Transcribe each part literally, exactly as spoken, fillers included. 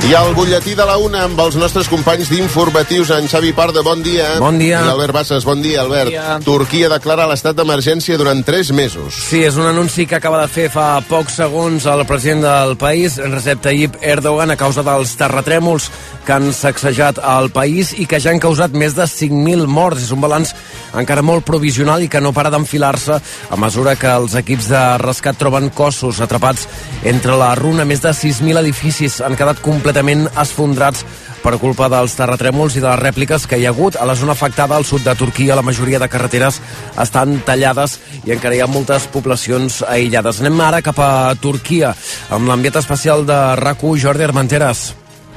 I el butlletí de la una amb els nostres companys d'informatius, en Xavi Pardo, bon dia. Bon dia. I l'Albert Bassas, bon dia, Albert. Bon dia. Turquia declara l'estat d'emergència durant tres mesos. Sí, és un anunci que acaba de fer fa pocs segons el president del país, Recep Tayyip Erdogan, a causa dels terratrèmols que han sacsejat el país i que ja han causat més de cinc mil morts. És un balanç encara molt provisional i que no para d'enfilar-se a mesura que els equips de rescat troben cossos atrapats entre la runa. Més de sis mil edificis han quedat completament esfondrats per culpa dels terratrèmols i de les rèpliques que hi ha hagut a la zona afectada al sud de Turquia. La majoria de carreteres estan tallades i encara hi ha moltes poblacions aïllades. Anem ara cap a Turquia amb l'enviat especial de R A C u, Jordi Armenteres.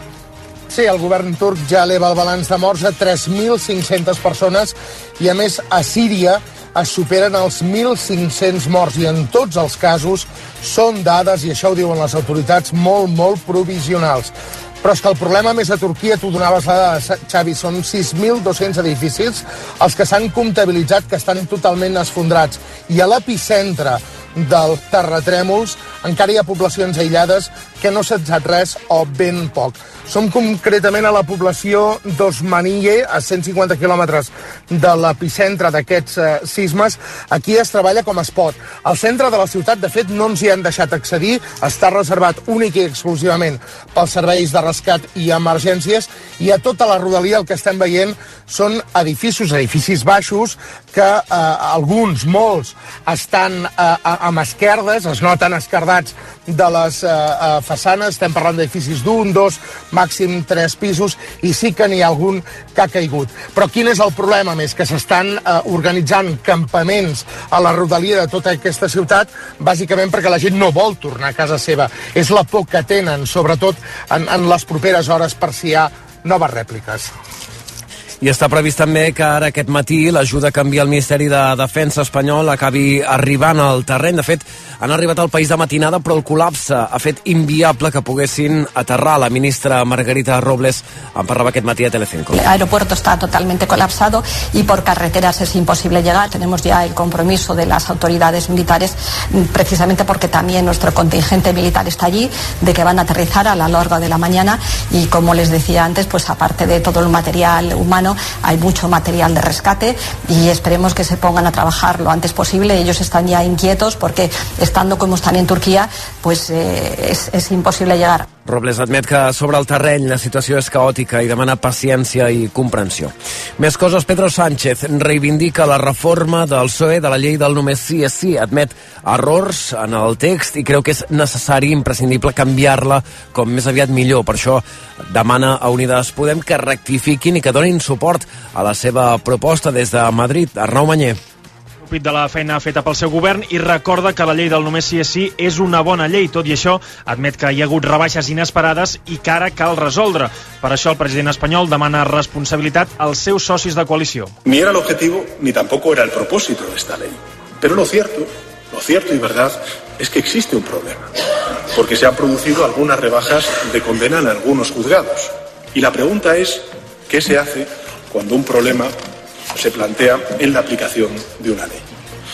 Sí, el govern turc ja eleva el balanç de morts a tres mil cinc-centes persones i, a més, a Síria es superen els mil cinc-cents morts i en tots els casos són dades, i això ho diuen les autoritats, molt, molt provisionals. Però és que el problema més a Turquia, tu donaves la dada, Xavi, són sis mil dos-cents edificis els que s'han comptabilitzat que estan totalment esfondrats. I a l'epicentre dels terratrèmols encara hi ha poblacions aïllades que no s'ha sap res o ben poc. Som concretament a la població d'Osmaniye, a cent cinquanta quilòmetres de l'epicentre d'aquests eh, sismes. Aquí es treballa com es pot. Al centre de la ciutat, de fet, no ens hi han deixat accedir. Està reservat únic i exclusivament pels serveis de rescat i emergències, i a tota la rodalia el que estem veient són edificis, edificis baixos, que eh, alguns, molts, estan eh, amb esquerdes, es noten esquerdats de les eh, façanes. Estem parlant d'edificis d'un, dos, màxim tres pisos, i sí que n'hi ha algun que ha caigut. Però quin és el problema més? Que s'estan eh, organitzant campaments a la rodalia de tota aquesta ciutat, bàsicament perquè la gent no vol tornar a casa seva. És la por que tenen, sobretot en, en les properes hores, per si hi ha noves rèpliques. I està previst també que ara aquest matí l'ajuda que envia el Ministeri de Defensa espanyol acabi arribant al terreny. De fet, han arribat al país de matinada, però el col·lapse ha fet inviable que poguessin aterrar. La ministra Margarita Robles en parlava aquest matí a Telecinco. El aeropuerto está totalmente colapsado y por carreteras es imposible llegar. Tenemos ya el compromiso de las autoridades militares, precisamente porque también nuestro contingente militar está allí, de que van a aterrizar a lo largo de la mañana, y como les decía antes, pues aparte de todo el material humano, hay mucho material de rescate y esperemos que se pongan a trabajar lo antes posible. Ellos están ya inquietos porque, estando como están en Turquía, pues eh, es, es imposible llegar. Robles admet que sobre el terreny la situació és caòtica i demana paciència i comprensió. Més coses. Pedro Sánchez reivindica la reforma del P S O E de la llei del només sí és sí. Admet errors en el text i creu que és necessari, imprescindible, canviar-la com més aviat millor. Per això demana a Unides Podem que rectifiquin i que donin suport a la seva proposta des de Madrid. Arnau Manyer. De la feina feta pel seu govern i recorda que la llei del només sí és sí és una bona llei. Tot i això, admet que hi ha hagut rebaixes inesperades i que ara cal resoldre. Per això el president espanyol demana responsabilitat als seus socis de coalició. Ni era el objetivo ni tampoco era el propósito de esta ley. Pero lo cierto, lo cierto y verdad es que existe un problema, porque se han producido algunas rebajas de condena en algunos juzgados. Y la pregunta es, ¿qué se hace cuando un problema se plantea en la aplicación de una ley?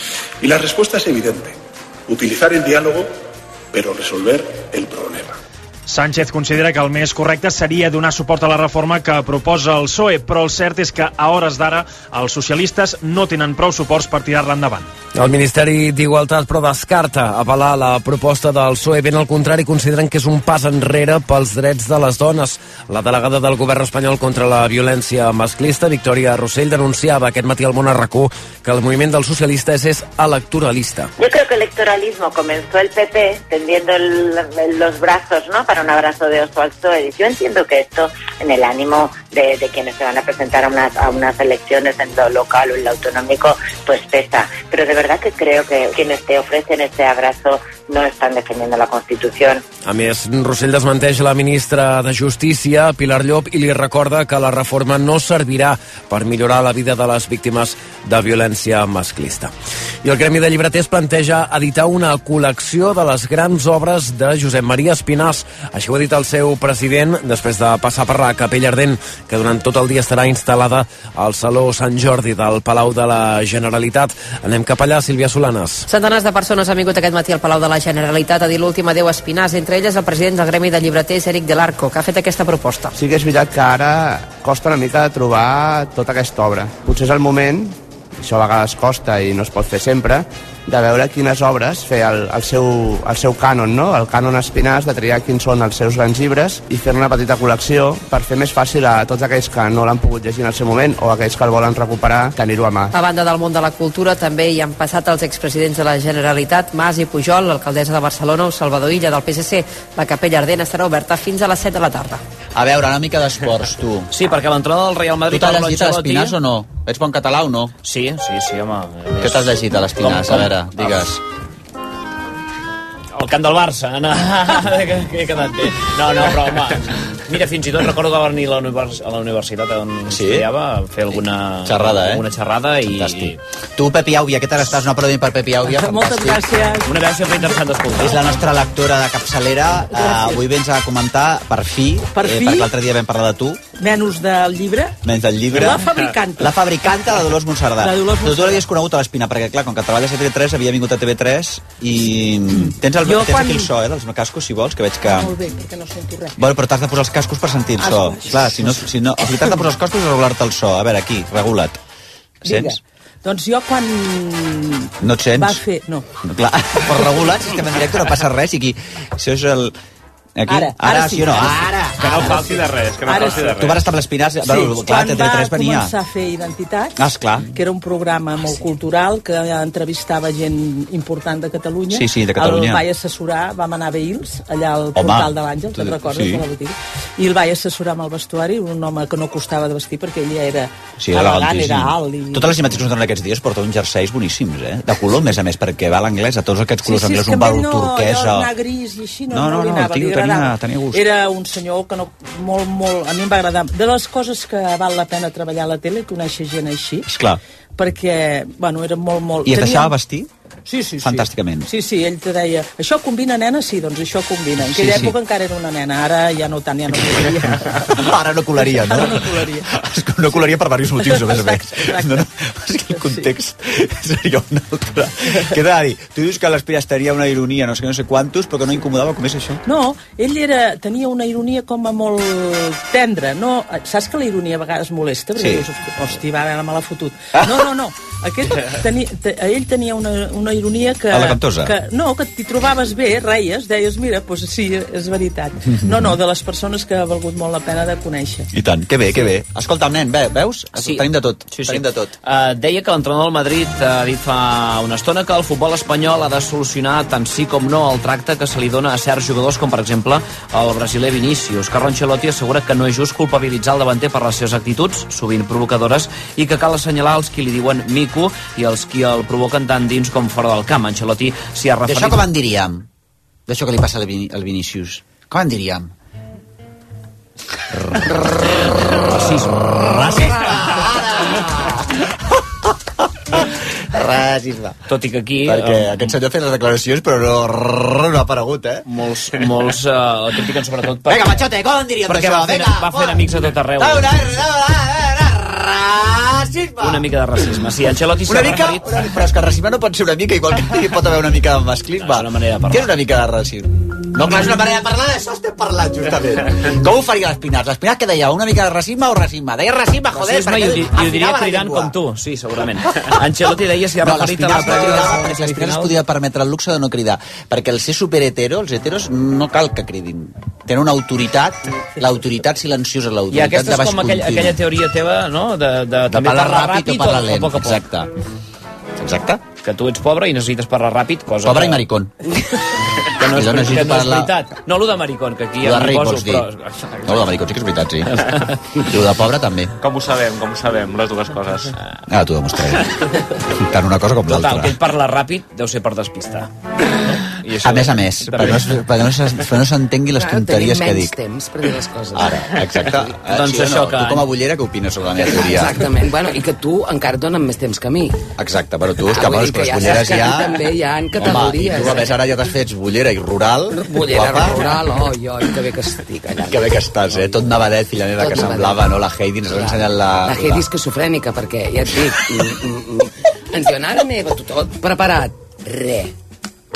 Y la respuesta es evidente: utilizar el diálogo, pero resolver el problema. Sánchez considera que el més correcte seria donar suport a la reforma que proposa el P S O E, però el cert és que a hores d'ara els socialistes no tenen prou suports per tirar-la endavant. El Ministeri d'Igualtat, però, descarta avalar la proposta del P S O E. Ben al contrari, consideren que és un pas enrere pels drets de les dones. La delegada del govern espanyol contra la violència masclista, Victòria Rossell, denunciava aquest matí al Món a R A C u que el moviment dels socialistes és electoralista. Yo creo que el electoralismo comenzó el P P tendiendo el, el, los brazos, ¿no?, para un abrazo de oso al P S O E. Yo entiendo que esto, en el ánimo de, de quienes se van a presentar a unas, a unas elecciones en lo local o en lo autonómico, pues pesa. Pero de verdad que creo que quienes te ofrecen este abrazo no están defendiendo la Constitución. A més, Rossell desmenteix la ministra de Justícia, Pilar Llop, i li recorda que la reforma no servirà per millorar la vida de les víctimes de violència masclista. I el Gremi de Llibreters planteja editar una col·lecció de les grans obres de Josep Maria Espinàs. Així ho ha dit el seu president després de passar per la Capella Ardent, que durant tot el dia estarà instal·lada al Saló Sant Jordi del Palau de la Generalitat. Anem cap allà, Sílvia Solanes. Centenars de persones han vingut aquest matí al Palau de la la Generalitat ha dit l'últim adeu a Espinàs, entre elles el president del Gremi de Llibreters, Eric Del Arco, que ha fet aquesta proposta. Sí que és veritat que ara costa una mica de trobar tota aquesta obra. Potser és el moment, això a vegades costa i no es pot fer sempre, de veure quines obres fer el, el, seu, el seu cànon, no? El cànon Espinàs, de triar quins són els seus grans llibres i fer una petita col·lecció per fer més fàcil a tots aquells que no l'han pogut llegir en el seu moment o aquells que el volen recuperar, tenir-ho a mà. A banda del món de la cultura, també hi han passat els expresidents de la Generalitat, Mas i Pujol, l'alcaldessa de Barcelona o Salvador Illa del P S C. La Capella Ardent estarà oberta fins a les set de la tarda. A veure, una mica d'esports, tu. Sí, perquè l'entrada del Real Madrid... Tu t'has llegit a l'Espinàs o no? Ets bon català o no? Sí, sí, sí, home. Què t'has llegit a l'Espinàs? A veure, digues. El camp del Barça, no, que, que he quedat bé. No, no, però home, mira, fins i tot recordo que va venir a la, univers a la universitat on sí? estudiava a fer alguna xerrada, eh? alguna xerrada i... Fantàstic. Tu, Pepi Àubia, què tal estàs? Un aplaudiment per Pepi Àubia. Moltes gràcies. Una veu sempre interessant d'escoltar. És la nostra lectora de capçalera. Uh, avui vens a comentar, per fi, per fi? Eh, perquè l'altre dia vam parlar de tu. Menys del llibre. Menys del llibre. La fabricanta. La fabricanta, la Dolors Monserdà. La Dolors Monserdà. Tu l'havies conegut a l'Espina, perquè clar, com que treballes a T V tres, havia vingut a T V tres i tens, el, tens quan... aquí el so, eh, dels cascos, si vols, que veig que... Molt bé, perquè no sento res. Bueno, però t'has de posar els cascos per sentir el so. Ah, clar, si no, si no, o sigui, t'has de posar els cascos i regular-te el so. A veure, aquí, regula't. Sents? Doncs jo quan... No et sents? Va fer... No. no clar, però regulat, si estem en directe, no passa res. I aquí, això és el... Aquí? Ara, ara, ara sí, sí o no? Ara, que no falti de res, que no falti de res. Tu vas estar amb l'Espinàs, sí, bueno, clar, T V tres venia. Quan va començar a fer Identitats, ah, esclar. que era un programa molt sí. cultural, que entrevistava gent important de Catalunya. Sí, sí, de Catalunya. El vaig assessorar, vam anar a Veïls, allà al home, portal de l'Àngel, te'n recordes, sí. de la botiga? I el vaig assessorar amb el vestuari, un home que no costava de vestir, perquè ell ja era sí, elegant, era alt. I... Totes les imatges que ens donen aquests dies porten uns jerseis boníssims, eh? De color, més a més, perquè va a l'anglès, a tots aquests colors sí, sí, anglès, un val turquesa... No, anar gris i així, no, no, no, no li anava, tio, li agradava. Tenia, tenia gust. Era un senyor que no, molt, molt, a mi em va agradar. De les coses que val la pena treballar a la tele, conèixer gent així. Esclar. Perquè, bueno, era molt, molt... I et deixava vestir? Sí, sí, sí. Fantàsticament. Sí, sí, ell te deia, això combina, nena? Sí, doncs això combina. En aquella sí, època sí. encara era una nena, ara ja no tant, ja no colaria. Ara no colaria, no? Ara no colaria. No colaria per diversos motius, a més a més. No, no, és que el context sí. seria un altre. Què t'ha de dir? Tu dius que l'Espina estaria una ironia, no sé no sé quantos, però que no incomodava, com és això? No, ell era, tenia una ironia com a molt tendra. No, saps que la ironia a vegades molesta? Perquè sí. dius, hosti, va, me l'ha fotut. No, no, no. Aquest, teni, te, ell tenia una, una ironia que... A la cantosa? Que, no, que t'hi trobaves bé, reies, deies, mira, doncs sí, és veritat. No, no, de les persones que ha valgut molt la pena de conèixer. I tant, que bé, que bé. Escolta, nen, ve, veus? Sí. Tenim de tot. Sí, sí. Tenim de tot. Uh, deia que l'entrenador del Madrid ha dit fa una estona que el futbol espanyol ha de solucionar tant sí com no el tracte que se li dona a certs jugadors com, per exemple, el brasiler Vinícius. Carlo Ancelotti assegura que no és just culpabilitzar el davanter per les seves actituds, sovint provocadores, i que cal assenyalar els qui li diuen mico i els qui el provoquen tant dins com fora del camp. Ancelotti s'hi ha referit... D'això com en diríem? D'això que li passa al, Vin al Vinícius? Com en diríem? Racisme. Racisme. Racisme. Tot i que aquí... Perquè um, aquest senyor ha fet les declaracions, però no, no ha aparegut, eh? Molts, molts uh, el critiquen sobretot... Per... Vinga, Machote, com en diríem perquè això? Va fent, va fent amics a tot arreu. Una, racisme. Una mica de racisme. Sí, Ancelotti s'ha referit... Una, però és que el racisme no pot ser una mica, igual que pot haver una mica de masclisme. És una manera de parlar. Què és una mica de racisme? No, clar, és una manera de parlar, d'això estem parlant, justament. Com ho faria l'Espinàs? L'Espinàs què deia? Una mica de racisme o racisme? Deia racisme, joder, racisme, perquè... I ho diria cridant com tu, sí, segurament. Ancelotti deia si ha referit a la prèvia... L'Espinàs es podia permetre el luxe de no cridar, perquè el ser superhetero, els heteros, no cal que cridin. Tenen una autoritat, l'autoritat silenciosa, l'autoritat de baix continu. I aquesta és com aquella, aquella teoria teva, no?, de, de, de també parlar ràpid o parlar lent. A poc a poc. Exacte. Exacte. Que tu ets pobre i necessites parlar ràpid, cosa pobre que... i maricón. Que no és, que no és parlar... veritat. No, lo de maricón, que aquí ja m'hi poso, però... No, lo de maricón sí que és veritat, sí. I lo de pobre també. Com ho sabem, com ho sabem, les dues coses. Ah, t'ho demostraré. Tant una cosa com l'altra. Total, que ell parla ràpid deu ser per despistar. I això a més a més, per no, per no, no s'entengui les tonteries que dic. Tenim menys temps per dir les coses. Ara, exacte. Eh, doncs sí, això no? que... Tu com a bullera, què opines sobre la meva teoria? Exactament, bueno, i que tu encara et donen més temps que a mi. Exacte, però tu, és que, ah, bueno, que les ja bulleres ja... també hi ha categories. Home, i tu, a més, ara ja t'has fet bullera i rural. Bullera guapa. Rural, oi, oi, que bé que estic allà. Que bé que estàs, eh? Tot nevadet, filla meva, que semblava, no? La Heidi ens ha ensenyat la... La Heidi esquizofrènica, perquè, ja et dic, ens diuen, ara m'he tot preparat. Re.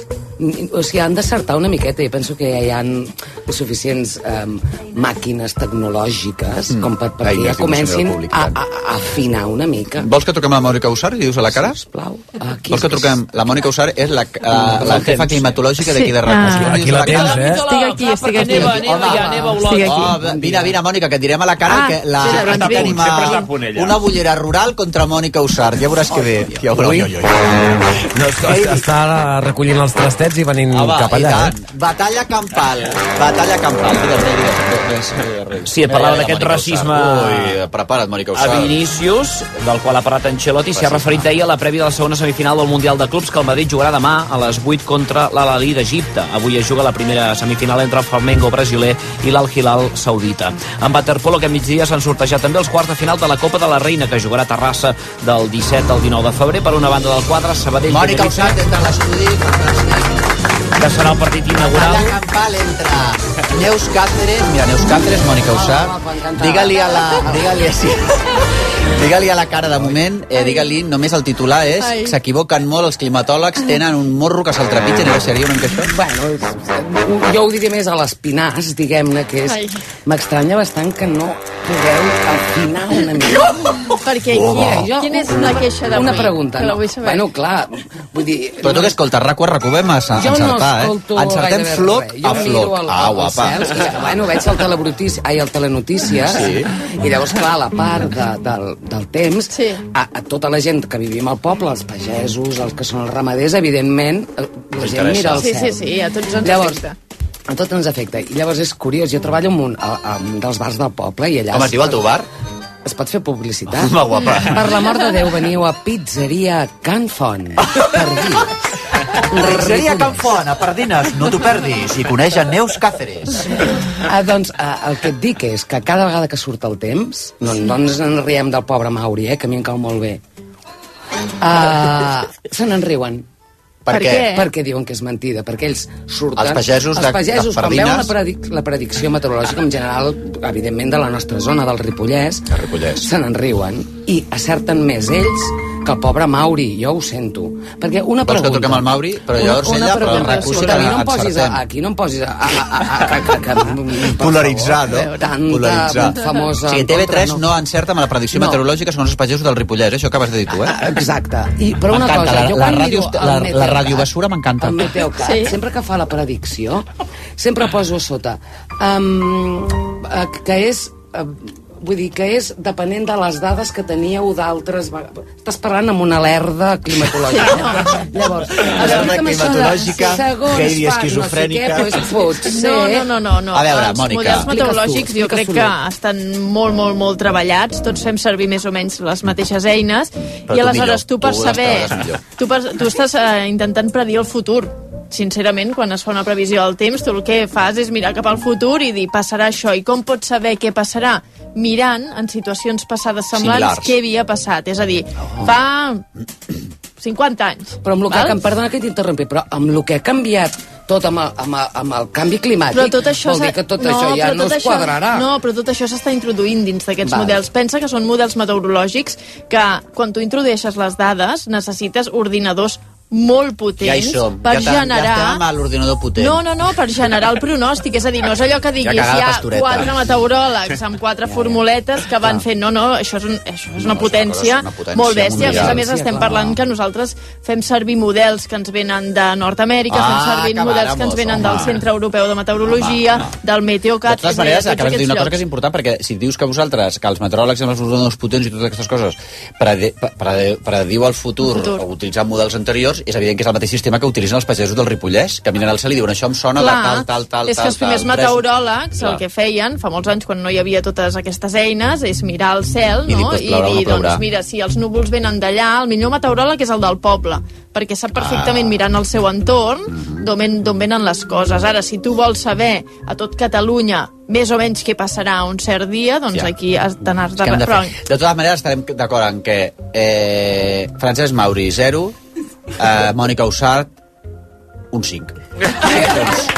O sigui, han d'acertar una miqueta. Jo penso que ja hi ha suficients um, màquines tecnològiques mm. com per, perquè Ai, ja comencin a, a, a afinar una mica. Vols que truquem a la Mònica Usar i dius a la cara? Sisplau. Vols que truquem? La Mònica Usar és la, la, la jefa climatològica d'aquí de RAC. Ah, aquí la tens, eh? Estic aquí, estic aquí. Neva, neva, ja, neva Olot. Oh, vine, vine, Mònica, que et direm a la cara ah, que la, sempre aquí tenim a, una bullera rural contra Mònica Usar. Ja veuràs que bé. Ja veuràs. Ui, ui, ui. No, està recollint els trastets i venint ah, va, cap allà, eh? Batalla campal. Batalla campal. Digues, digues, digues. Sí, parlava d'aquest racisme Ui, prepara't, Mònica Usar. A Vinícius, del qual ha parlat Ancelotti, s'hi ha referit ahir a la prèvia de la segona semifinal del Mundial de Clubs que el Madrid jugarà demà a les vuit contra l'Al-Ahly d'Egipte. Avui es juga la primera semifinal entre el Flamengo brasiler i l'Al-Hilal saudita. En waterpolo aquest migdia s'han sortejat també els quarts de final de la Copa de la Reina, que jugarà a Terrassa del disset al dinou de febrer. Per una banda del quadre, Sabadell... Mònica Usar, entra a l'estudi, que serà el partit inaugural. Batalla campal entre Neus Cáceres, mira, Neus Cáceres, Mònica Usar, digue-li a la... Digue-li així... Digue-li a la cara de moment, eh, digue-li, només el titular és Ai. S'equivoquen molt els climatòlegs, tenen un morro que se'l trepitgen, i seria una mica això? Bueno, jo ho diria més a l'Espinàs, diguem-ne, que és... M'estranya bastant que no pugueu afinar una mica. No! Perquè oh. quina, quina és la queixa d'avui? Una pregunta. No. Bueno, clar, vull dir... Però tu que escoltes RAC u, RAC u vam encertar, jo no escolto eh? Encertem floc res. a floc. El, ah, guapa. Cels, i, bueno, veig el telebrutícia, ai, el telenotícies, sí. I llavors, clar, la part de, del, del temps, sí. a, a tota la gent que vivim al poble, els pagesos, els que són els ramaders, evidentment, la gent mira al sí, cel. Sí, sí, a tots ens llavors, afecta. A tots ens afecta. I llavors és curiós, jo treballo en un, a, a un dels bars del poble i allà... Com es diu el teu bar? Es pot fer publicitat. Home, guapa. Per l'amor de Déu, veniu a Pizzeria Can Font. Perdins. Pizzeria Can Font, a Pardines, no t'ho perdis. I coneix a Neus Cáceres. Ah, doncs ah, el que et dic és que cada vegada que surt el temps, no, no ens en riem del pobre Mauri, eh, que a mi em cau molt bé, uh, se n'en riuen. Per, per què? què? Perquè diuen que és mentida, perquè ells surten... Els pagesos, els pagesos de, de quan veuen la, predic, la predicció meteorològica, en general, evidentment, de la nostra zona, del Ripollès, el Ripollès. Se n'enriuen i acerten més ells que el pobre Mauri, jo ho sento. Perquè una Vols pregunta... que toquem el Mauri? Però llavors una, una ella, pregunta, però el recursos aquí no em posis, a, encertem. aquí no em posis a, a, a, a, a, a, a polaritzar, no? Tanta Polaritzar. famosa... O sigui, T V tres no, no encerta amb la predicció no. meteorològica segons els pagesos del Ripollès, això acabes de dir tu, eh? Exacte. I, però una cosa, la, jo la, quan ràdio, miro la, el la radiobessura m'encanta. El Meteocat, sí. Sempre que fa la predicció, sempre poso a sota um, que és... Uh, vull dir que és depenent de les dades que teníeu d'altres... Estàs parlant amb una lerda climatològica. Sí. Llavors, alerta climatològica, gairy esquizofrènica... No, sé què, potser... no, no, no, no, no. A veure, els Mònica. models meteorològics jo crec que estan molt, molt, molt treballats. Tots fem servir més o menys les mateixes eines. Però i aleshores tu per tu saber... Tu, per, tu estàs eh, intentant predir el futur. Sincerament, quan es fa una previsió del temps, tu el que fas és mirar cap al futur i dir, passarà això. I com pots saber què passarà? Mirant en situacions passades semblants Similars. Què havia passat. És a dir, oh. fa cinquanta anys. Però amb el que, perdona que t'interrompi, però amb el que ha canviat tot amb el, amb el, amb el canvi climàtic, però tot això vol dir que tot no, això ja no es això, quadrarà. No, però tot això s'està introduint dins d'aquests models. Pensa que són models meteorològics que, quan tu introdueixes les dades, necessites ordinadors molt potents ja hi som. per ja generar... Ja estem amb l'ordinador potent. No, no, no, per generar el pronòstic. És a dir, no és allò que diguis, ja hi ha quatre meteoròlegs amb quatre formuletes que van fent... No, no, això és, un, això és una, no, potència és una potència molt bèstia. A més a més, estem parlant que nosaltres fem servir models que ens venen de Nord-Amèrica, ah, fem servir models que ens venen home. del Centre Europeu de Meteorologia, home, home. del Meteocat... De totes maneres, acabes de dir una cosa que és important, perquè si dius que vosaltres, que els meteoròlegs amb els ordinadors potents i totes aquestes coses prediu el futur o utilitzant models anteriors, és evident que és el mateix sistema que utilitzen els pagesos del Ripollès, que miren al cel i diuen això em sona Clar, de tal, tal, tal, és que els primers tal, meteoròlegs el que feien, fa molts anys quan no hi havia totes aquestes eines, és mirar el cel, I no? dir, I dir, doncs mira, si els núvols venen d'allà, el millor meteoròleg és el del poble, perquè sap perfectament ah. mirant el seu entorn d'on venen les coses. Ara, si tu vols saber a tot Catalunya més o menys què passarà un cert dia, doncs ja. aquí te n'has de... de, Però... de totes maneres estarem d'acord en que eh, Francesc Mauri, zero, eh, Mònica Usart, un cinc. Eh, doncs,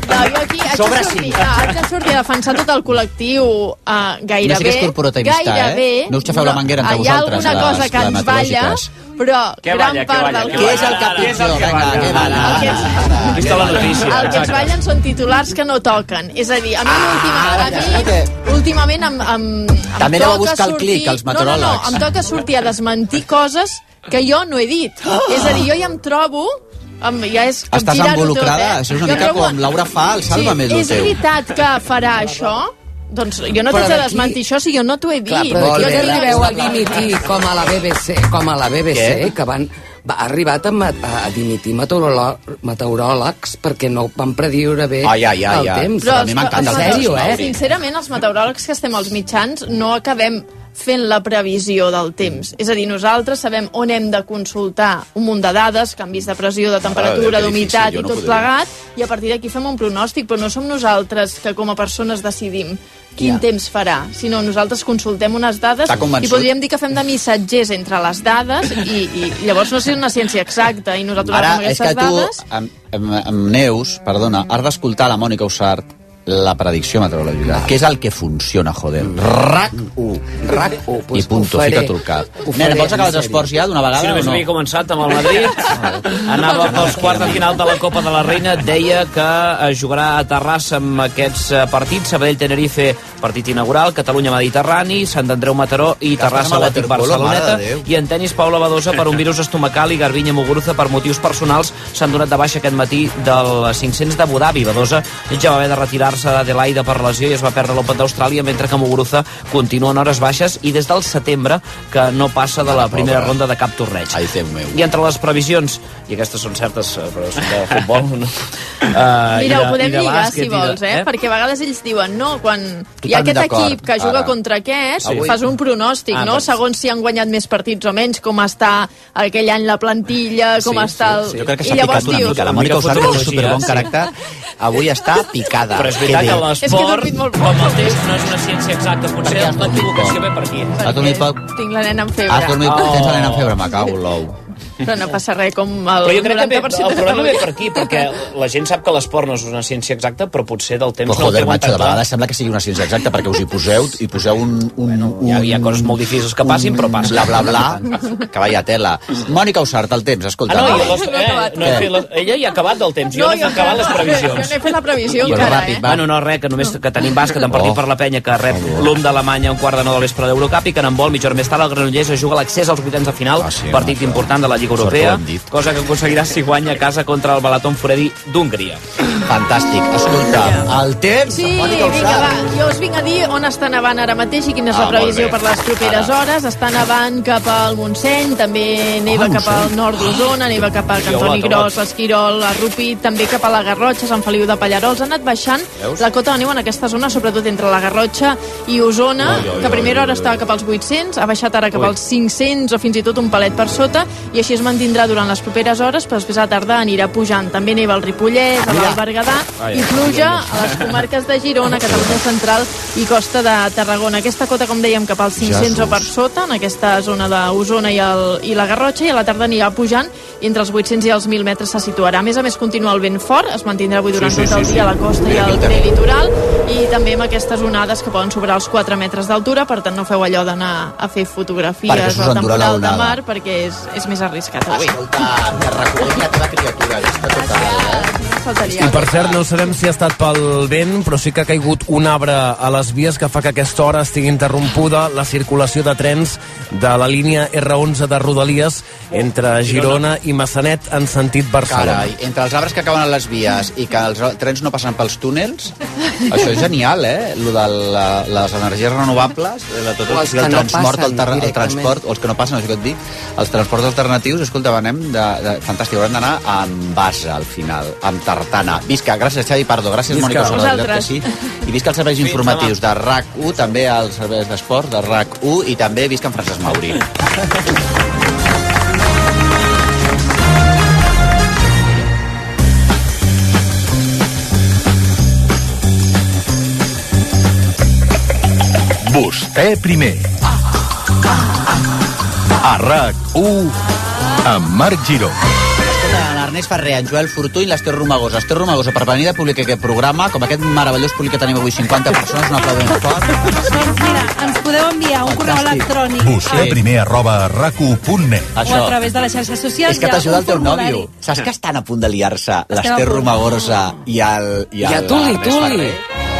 No, jo aquí haig Sobre de sortir, sí. no, haig de sortir a defensar tot el col·lectiu uh, gairebé. No sé què és corporativista, gairebé, eh? No us xafeu la manguera entre hi ha vosaltres, alguna cosa les que ens balla, climatològiques. però Què gran balla, què part balla, del... què Què és el cap Què és el pitjor? que Vinga, balla? què balla? El que, Vista la notícia. el que ens exacte. ballen són titulars que no toquen. És a dir, a mi, Ah, última, a ja mi que- últimament em, em, em També aneu a toca buscar el sortir... clic, els No, no, no, meteoròlegs. em toca sortir a desmentir coses que jo no he dit. És a dir, jo ja em trobo... Em, ja és Estàs capgirar-ho involucrada? tot, eh? Això és una Jo mica trobo- com Laura fa el Sálvame, sí, el és teu. veritat que farà això? Doncs jo no Però t'haig de d'aquí- desmentir això si jo no t'ho he dit. Clar, però Molt d'aquí bé. que arribeu a dimitir com a la B B C, com a la B B C, Què? que van va ha arribat a, ma- a dimitir meteoròleg, meteoròlegs perquè no van prediure bé Ai, ai, ai, el ai. temps. Però a mi m'encanta En el sèrio, temps, eh? Sincerament, els meteoròlegs que estem als mitjans no acabem fent la previsió del temps. És a dir, nosaltres sabem on hem de consultar un munt de dades, canvis de pressió, de Ah, temperatura, que d'humitat difícil, jo i no tot podria. plegat, i a partir d'aquí fem un pronòstic, però no som nosaltres que com a persones decidim quin Ja. temps farà, sinó nosaltres consultem unes dades T'ha convençut? i podríem dir que fem de missatgers entre les dades i, i llavors no és una ciència exacta i nosaltres Ara, agafem és que aquestes tu, dades... amb, amb, amb Neus, perdona, has d'escoltar la Mònica Usart la predicció meteorològica, que és el que funciona, joder. RAC u. RAC u. I Pues punto, ho faré. fica't el cap. Ho Nena, faré, vols acabar en els esports ja d'una Si vegada només o no? havia començat amb el Madrid, anava pels quarts de final de la Copa de la Reina, deia que eh, jugarà a Terrassa amb aquests eh, partits, Sabadell-Tenerife, partit inaugural, Catalunya-Mediterrani, Sant Andreu-Mataró i Que estàs Terrassa amb el Atlètic waterpolo, Barceloneta, mare de Déu. i en tenis Paula Badosa per un virus estomacal i Garbiñe Muguruza per motius personals s'han donat de baixa aquest matí del cinc-cents d'Abu Dhabi. Badosa ja va haver de retirar-se d'Adelaida per lesió i es va perdre l'Open d'Austràlia, mentre que Muguruza continua en hores baixes i des del setembre que no passa de la primera ronda de cap torneig. Ai, Déu meu. I entre les previsions, i aquestes són certes, eh, però són de futbol, no? Uh, Mira, ho podem lligar, si vols, eh? Perquè a vegades ells diuen, no, quan hi ha Totalment aquest d'acord, equip que juga ara. contra aquest, Sí. fas un pronòstic, Ah, no? doncs. Segons si han guanyat més partits o menys, com està aquell any la plantilla, com Sí, està el... sí, sí. Jo crec que I s'ha llavors picat una dius, mica. La Una Mònica mica Usart, que és un futurologia, superbon sí. caràcter, avui està picada. Però és veritat que bé. És que he l'esport, dormit molt com poc. el temps, no és una ciència exacta. Potser Perquè has dormit l'equivocació poc. ve per aquí. Has dormit poc? tinc la nena amb febre. Has dormit, Oh. tens la nena amb febre, me cago en l'ou. Però no passa res, com el Però jo crec que noranta ve, per cent el de problema ve família. per aquí, perquè la gent sap que l'esport no és una ciència exacta, però potser del temps Però no ho joder, té macho, de aguantat. vegades sembla que sigui una ciència exacta, perquè us hi poseu, hi poseu un... un, un Hi ha, hi ha coses molt difícils que passin, però passen. Bla, bla, bla, que vaya tela. Mònica Usart, el temps, escolta. Ah, no, jo, va. les, eh, no he fet les, ella ja ha acabat del temps, jo no, no he acabat les Jo previsions. no he fet la previsió Bueno, encara, ràpid, eh? va. Bueno, no, res, que només que tenim bàsquet en partit Oh. per la penya, que rep l'U M d'Alemanya a un quart de nou de l'Espre d'Eurocup, i que en handbol, mitja hora més tard, el Granollers es juga l'accés als vuitens de final, Ah, sí, partit home, important de la Lliga Sort que Europea, ho hem dit. cosa que aconseguirà si guanya a casa contra el Balaton Foredi d'Hongria. Fantàstic. Escolta, el temps, Sí, Mònica vinga, va. Usart. Jo us vinc a dir on està nevant ara mateix i quina és Ah, la previsió molt bé. per les properes hores. Està nevant cap al Montseny, també neva Ah, cap al Montseny. nord d'Osona, neva cap a Cantoni Viola, Gros, l'Esquirol, a Rupit, també cap a la Garrotxa, Sant Feliu de Pallarols. Ha anat baixant Veus? la cota de neu en aquesta zona, sobretot entre la Garrotxa i Osona, Oi, oi, que a primera oi, hora oi, estava oi. cap als vuit-cents, ha baixat ara cap Ui. als cinc-cents o fins i tot un palet per sota, i així es mantindrà durant les properes hores, però després a la tarda anirà pujant. També neva al Ripollès, a l'Alt Berguedà, Ai, i pluja a les comarques de Girona, Catalunya Central i Costa de Tarragona. Aquesta cota, com dèiem, cap als cinc-cents o per sota, en aquesta zona d'Osona i, el, i la Garrotxa, i a la tarda anirà pujant i entre els vuit-cents i els mil metres se situarà. A més a més, continua el vent fort, es mantindrà avui durant Sí, sí, tot el sí, dia sí. a la costa i Mira, al aquí el tenim. prelitoral, i també amb aquestes onades que poden sobrar els quatre metres d'altura, per tant no feu allò d'anar a fer Perquè fotografies s'us o endurà temporal de l'onada. mar, perquè és, és més arriscat avui. Escolta, que reculli la teva criatura, vista total, eh? No faltaria. I per cert, no sabem si ha estat pel vent, però sí que ha caigut un arbre a les vies que fa que a aquesta hora estigui interrompuda la circulació de trens de la línia erre onze de Rodalies entre Girona i Massanet en sentit Barcelona. Carai, entre els arbres que acaben a les vies i que els trens no passen pels túnels, això és genial, eh? Lo de la, les energies renovables, de tot O els el, el que no transport, passen alter, el directament. transport, o els que no passen, això que et dic, els transports alternatius, escolta, anem de, de, fantàstic, haurem d'anar amb base al final, amb tartana. Visca, gràcies Xavi Pardo, gràcies Visca. Mònica Usart, Vosaltres. que sí. I visca els serveis Fins informatius de RAC u, també els serveis d'esport de RAC u, i també visca en Francesc Mauri. Vostè primer. A RAC u amb Marc Giró. Escolta, la l'Ernest Ferrer, en Joel Fortuny i l'Ester Romagosa. Esther Romagosa, per venir a publicar aquest programa, com aquest meravellós públic que tenim avui, cinquanta persones, un aplaudiment fort. Doncs mira, ens podeu enviar un correu electrònic Vostè primer arroba racu punt net. o a través de les xarxes socials. És que t'ajuda el teu nòvio. Saps que estan a punt de liar-se l'Ester Romagosa i el... I, I a Tuli, Tuli.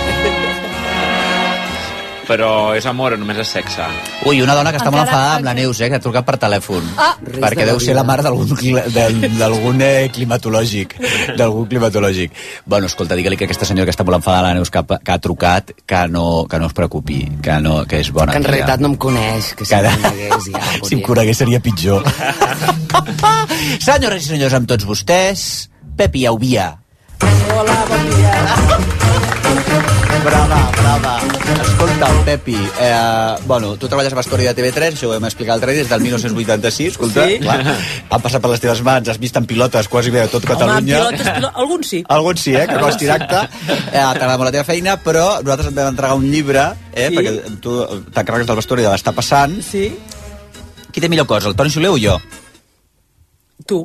Però és amor o només és sexe? Ui, una dona que està molt Encara- enfadada amb la Neus, eh, que ha trucat per telèfon. Ah. Perquè deu ser la mare d'algun cli- del- d'algun eh, climatològic. D'algun climatològic. Bueno, escolta, digue-li que aquesta senyora que està molt enfadada, la Neus, que, ha- que ha trucat, que no, que no es preocupi, que, no, que és bona Que en amiga. realitat no em coneix, que si em conegués ja... Si em conegués seria pitjor. Senyores i senyors, amb tots vostès, Pepi Auvia. Hola, bon dia. Brava, brava. Escolta, Pepi, eh, bueno, tu treballes a Bastori de T V tres, això ho hem explicat l'altre dia, des del dinou vuitanta-sis, escolta, Sí. clar, han passat per les teves mans, has vist en pilotes quasi bé a tot Catalunya. Home, pilotes, pilot... alguns sí. Alguns sí, eh, que costi d'acte. Eh, T'agrada molt la teva feina, però nosaltres et vam entregar un llibre, eh, Sí. perquè tu t'encarregues del Bastori de l'Està passant. Sí. Qui té millor cosa, el Toni Soler o jo? Tu.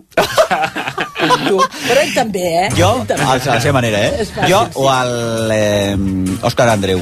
tu. Però ell també, eh? Jo, Ell també. a la seva manera, eh? És fàcil, Jo sí. o el eh, Òscar Andreu?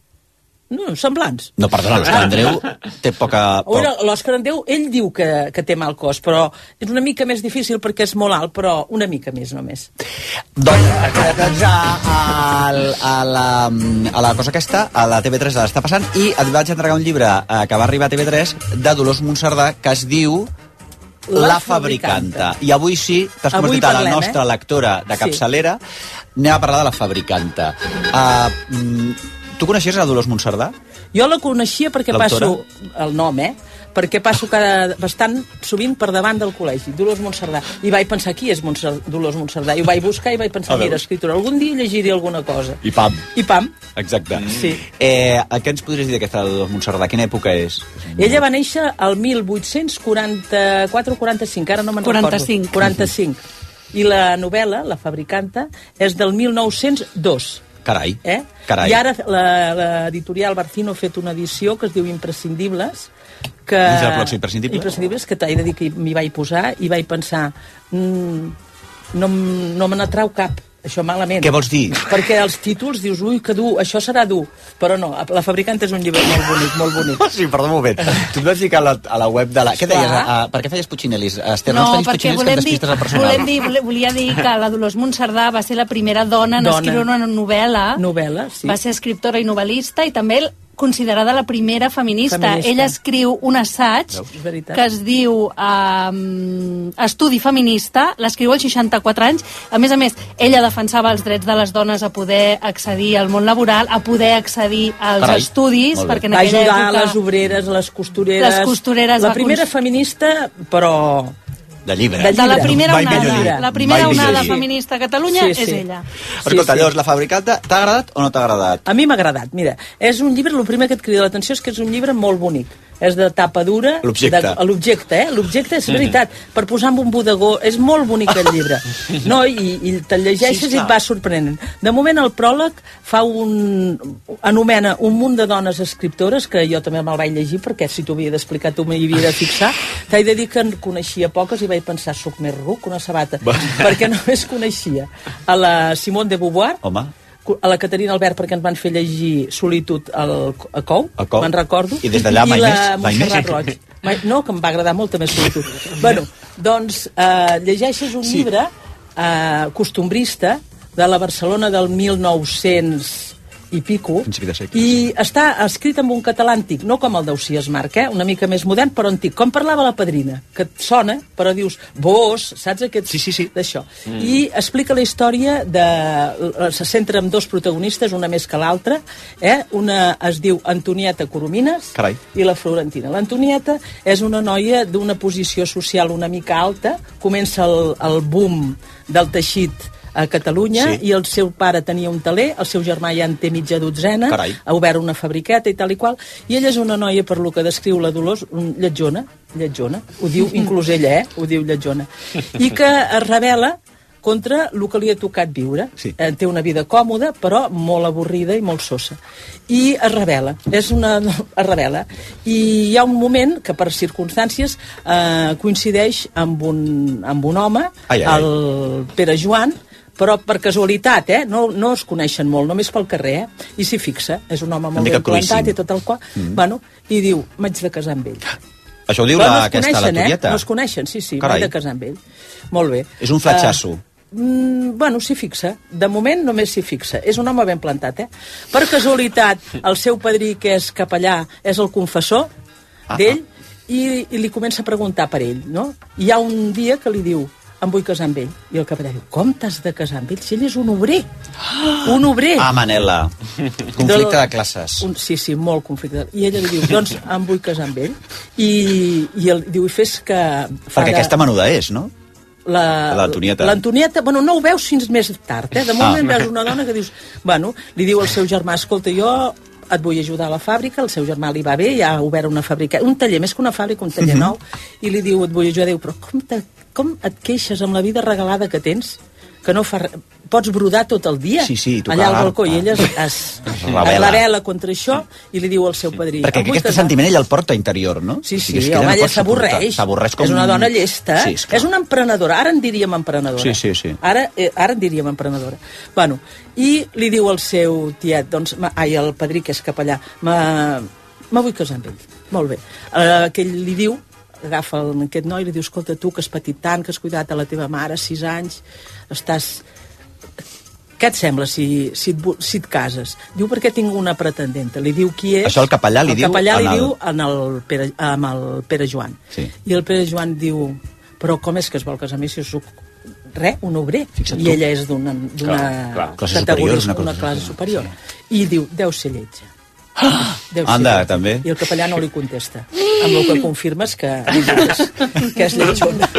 No, semblants. No, perdona, l'Òscar Andreu té poca... O l'Òscar Andreu, ell diu que, que té mal cos, però és una mica més difícil perquè és molt alt, però una mica més només. Doncs, doncs a, a, a, la, a la cosa aquesta, a la T V tres l'està passant, i et vaig entregar un llibre eh, que va arribar a T V tres de Dolors Monserdà que es diu La, La Fabricanta. I avui sí, t'has Avui convertit a la parlem, nostra eh? lectora de Sí. capçalera. Anem a parlar de La Fabricanta. Uh, mm, tu coneixies la Dolors Monserdà? Jo la coneixia perquè L'autora? passo el nom, eh? Perquè passo cada, bastant sovint per davant del col·legi, Dolors Monserdà. I vaig pensar, qui és Monser, Dolors Monserdà? I ho vaig buscar i vaig pensar, A veure. mira, escriptura, algun dia llegiré alguna cosa. I pam. I pam. Exacte. Sí. Eh, què ens podries dir d'aquesta Dolors Monserdà? Quina època és? Ella va néixer al mil vuit-cents quaranta-quatre o quaranta-cinc, ara no me'n recordo. quaranta-cinc. quaranta-cinc. I la novel·la, La Fabricanta, és del mil nou-cents dos. Carai. Eh? Carai. I ara la- l'editorial Barcino ha fet una edició que es diu Imprescindibles, que... Dins de la col·lecció Imprescindibles? Imprescindibles, que t'he de dir que m'hi vaig posar i vaig pensar, mm, no, m- no me n'atrau cap, això malament. Què vols dir? Perquè els títols dius, ui, que dur, això serà dur. Però no, La Fabricanta és un llibre molt bonic, molt bonic. Sí, perdó un moment. Tu et vas ficar a la, a la web de la... Què Esclar. deies? A, a, per què feies Puccinelis? Esther, no, No, no perquè Puccinelis, que em volem dir, despistes el personal. volem dir, vole- volia dir que la Dolors Monserdà va ser la primera dona en Dona. escriure una novel·la. Novel·la, sí. Va ser escriptora i novel·lista i també considerada la primera feminista. Feminista. Ella escriu un assaig Veus? És veritat. que es diu um, Estudi feminista, l'escriu als seixanta-quatre anys. A més a més, ella defensava els drets de les dones a poder accedir al món laboral, a poder accedir als Carai, estudis, molt bé. perquè en Va aquella ajudar època... les obreres, les costureres... Les costureres La va primera cons- feminista, però... De llibre. De De la primera Mai millor onada, dit. la primera Mai millor onada dit. feminista a Catalunya Sí, és sí. ella. Escolta, Sí, sí. llavors, La Fabricanta, t'ha agradat o no t'ha agradat? A mi m'ha agradat, mira, és un llibre, el primer que et crida l'atenció és que és un llibre molt bonic. És de tapa dura... L'objecte. de- L'objecte, eh? L'objecte és veritat. Per posar en un bodegó, és molt bonic el llibre. No, i, i te'l llegeixes Sí, i et va sorprenent. De moment el pròleg fa un... anomena un munt de dones escriptores, que jo també me'l vaig llegir, perquè si t'ho havia d'explicar tu m'hi havia de fixar. T'he de dir que en coneixia poques i vaig pensar, soc més ruc que una sabata. Perquè només coneixia a la Simone de Beauvoir, Home. a la Caterina Albert, perquè ens van fer llegir Solitud al, a Cou, A Cou. me'n recordo. I des d'allà mai I la més? Mai Montserrat més? Roig. Mai, no, que em va agradar molt també Solitud. Bueno, doncs eh, llegeixes un Sí. llibre eh, costumbrista de la Barcelona del mil nou-cents i pico, Principi de segle. i està escrit en un català antic, no com el d'Ausiàs Marc, eh? Una mica més modern, però antic. Com parlava la padrina, que et sona, però dius, vos, saps aquests... Sí, sí, sí. D'això. Mm. I explica la història de... Se centra en dos protagonistes, una més que l'altra. Eh? Una es diu Antonieta Coromines Carai. i la Florentina. L'Antonieta és una noia d'una posició social una mica alta, comença el, el boom del teixit a Catalunya, Sí. i el seu pare tenia un taler, el seu germà ja en té mitja dotzena, Carai. ha obert una fabriqueta i tal i qual, i ella és una noia, per lo que descriu la Dolors, un- lletjona, lletjona, ho diu inclús ella, eh? Ho diu lletjona, i que es revela contra el que li ha tocat viure. Sí. Eh, té una vida còmoda, però molt avorrida i molt sosa. I es rebel·la. És una... es rebel·la. I hi ha un moment que, per circumstàncies, eh, coincideix amb un, amb un home, ai, ai. el Pere Joan, però per casualitat, eh? No, no es coneixen molt, només pel carrer, eh? I s'hi fixa. És un home molt ben plantat i tot el qual... Mm. Bueno, i diu, m'haig de casar amb ell. Això ho diu no la, aquesta, la Turieta? Eh? No es coneixen, sí, sí, m'haig de casar amb ell. Molt bé. És un fletxasso. Uh, Mm, bueno, s'hi fixa. De moment només s'hi fixa. És un home ben plantat, eh? Per casualitat, el seu padrí, que és capellà, és el confessor ah, d'ell, ah. I, i li comença a preguntar per ell, no? I hi ha un dia que li diu, em vull casar amb ell. I el capellà diu, com t'has de casar amb ell? Si ell és un obrer. Un obrer. Ah, Manela. Conflicte de, de classes. Un, sí, sí, molt conflicte. I ella li diu, doncs em vull casar amb ell. I, i el, diu, i fes que... Perquè de... aquesta menuda és, no? L'Antonieta. L'Antonieta, bueno, no ho veus fins més tard, eh? De moment ah. veus una dona que dius... Bueno, li diu al seu germà, escolta, jo et vull ajudar a la fàbrica, el seu germà li va bé, ja ha obert una fàbrica, un taller, més que una fàbrica, un taller nou, i li diu, et vull ajudar, diu, però com, te, com et queixes amb la vida regalada que tens? Que no fa... Pots brodar tot el dia sí, sí, allà al balcó, i ella es, es, es revela contra això i li diu al seu padrí... Perquè aquest casar... sentiment ell el porta interior, no? Sí, sí, sí home, ella s'avorreix. Com... És una dona llesta, sí, és, és una emprenedora. Ara en diríem emprenedora. Sí, sí, sí. Ara, eh, ara en diríem emprenedora. Bueno, i li diu al seu tiet, doncs, ai, el padrí, que és capellà, me vull casar amb ell. Molt bé. Eh, que ell li diu, agafa aquest noi i li diu, escolta, tu que has patit tant, que has cuidat a la teva mare sis anys, estàs... Què et sembla si, si, et, si et cases? Diu, perquè tinc una pretendenta. Li diu qui és... Això el capellà li el diu... El capellà li el... diu en el Pere, amb el Pere Joan. Sí. I el Pere Joan diu, però com és que es vol casar amb mi si soc res, un obrer? Fixa't I tu. ella és d'una classe superior. Una, una classe superior. Sí. I diu, deu ser lletja. Ah! Anda, lletja. També. I el capellà no li contesta. Amb el que confirmes que, que és, que és lletjona.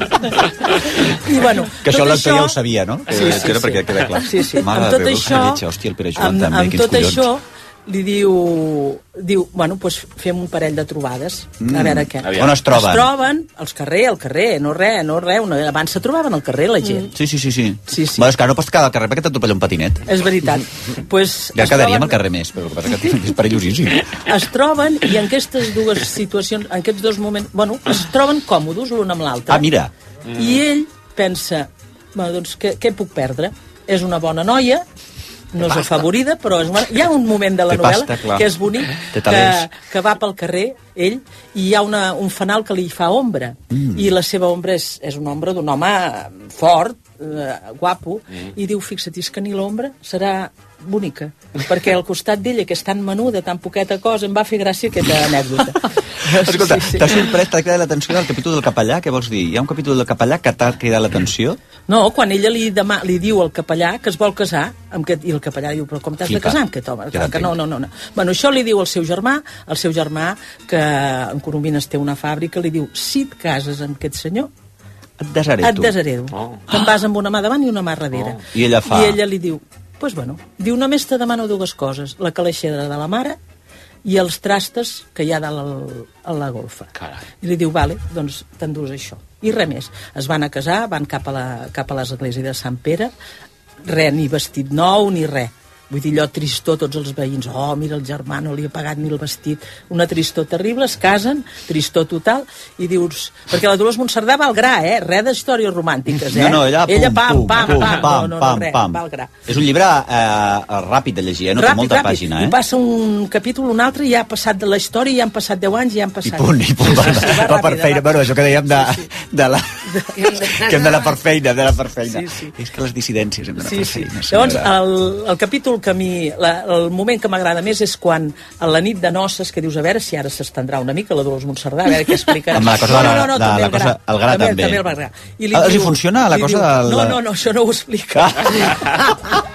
I bueno, que això l'Antó això... ja ho sabia, no? Sí, sí, sí. Perquè queda clar. Sí, sí. Mare amb tot de Déu, això, lletja. Hòstia, el Pere Joan amb, també, amb quins tot collons. això li diu, diu, bueno, doncs fem un parell de trobades, mm. a veure què. On es troben? Es troben als carrer, al carrer, no res, no res. Una... Abans se trobaven al carrer la gent. Sí, sí, sí. sí. sí, sí. Bueno, és que no pots quedar al carrer perquè t'atropella un patinet. És veritat. Pues ja quedaríem troben... al carrer més, però el que passa que és perillosíssim. Es troben i en aquestes dues situacions, en aquests dos moments, bueno, es troben còmodes l'un amb l'altre. Ah, mira. Mm. I ell pensa, bueno, doncs, què, què puc perdre? És una bona noia, no és afavorida, però és una... hi ha un moment de la novel·la pasta, que és bonic, que, que va pel carrer, ell, i hi ha una, un fanal que li fa ombra, mm. i la seva ombra és, és una ombra d'un home fort, eh, guapo, mm. i diu, fixa't, és que ni l'ombra serà bonica, perquè al costat d'ella, que és tan menuda, tan poqueta cosa, em va fer gràcia aquesta anècdota. Escolta, sí, sí. t'ha sorprès, t'ha cridat l'atenció del capítol del capellà? Què vols dir? Hi ha un capítol del capellà que t'ha cridat l'atenció? No, quan ella li, demà, li diu al capellà que es vol casar, amb que, i el capellà diu, però com t'has de casar amb aquest home? Ja que no, no, no, no. Bueno, això li diu al seu germà, al seu germà, que en Coromines té una fàbrica, li diu, si et cases amb aquest senyor, et desheredo. Et desheredo. Oh. Te'n vas amb una mà davant i una mà darrere. Oh. I ella fa... I ella li diu, doncs pues bueno, diu, només te demano dues coses, la calaixera de la mare i els trastes que hi ha dalt a la golfa. Carai. I li diu, vale, doncs t'endús això. I res més. Es van a casar, van cap a la, cap a l'església de Sant Pere, res, ni vestit nou, ni res. Vull dir, allò tristor, tots els veïns, oh, mira, el germà no li ha pagat ni el vestit, una tristor terrible, es casen, tristor total, i dius... Perquè la Dolors Monserdà va al gra, eh? Res d'històries romàntiques, eh? No, no, ella, pum, ella pam, pum, pam, pum, pam, pam, no, no, pam, no, res, pam. va al gra. És un llibre eh, ràpid de llegir, eh? No ràpid, té molta ràpid. pàgina, eh? I passa un capítol, un altre, i ja ha passat de la història, i ja han passat deu anys, i ja han passat... I punt, i punt, sí, sí, sí, va, va per feina, bueno, això que dèiem de, sí, sí. de la... que hem d'anar per feina, hem d'anar per feina. Sí, sí. És que les dissidències hem d'anar sí, per feina. Sí. Llavors, el, el capítol que a mi, la, el moment que m'agrada més és quan a la nit de noces, que dius, a veure si ara s'estendrà una mica la Dolors Monserdà, a veure què explicarà. Amb la cosa no, no, no, de, també la cosa, el gra també. també el gra. I li els diu, hi funciona la cosa diu, del... No, no, no, això no ho explica.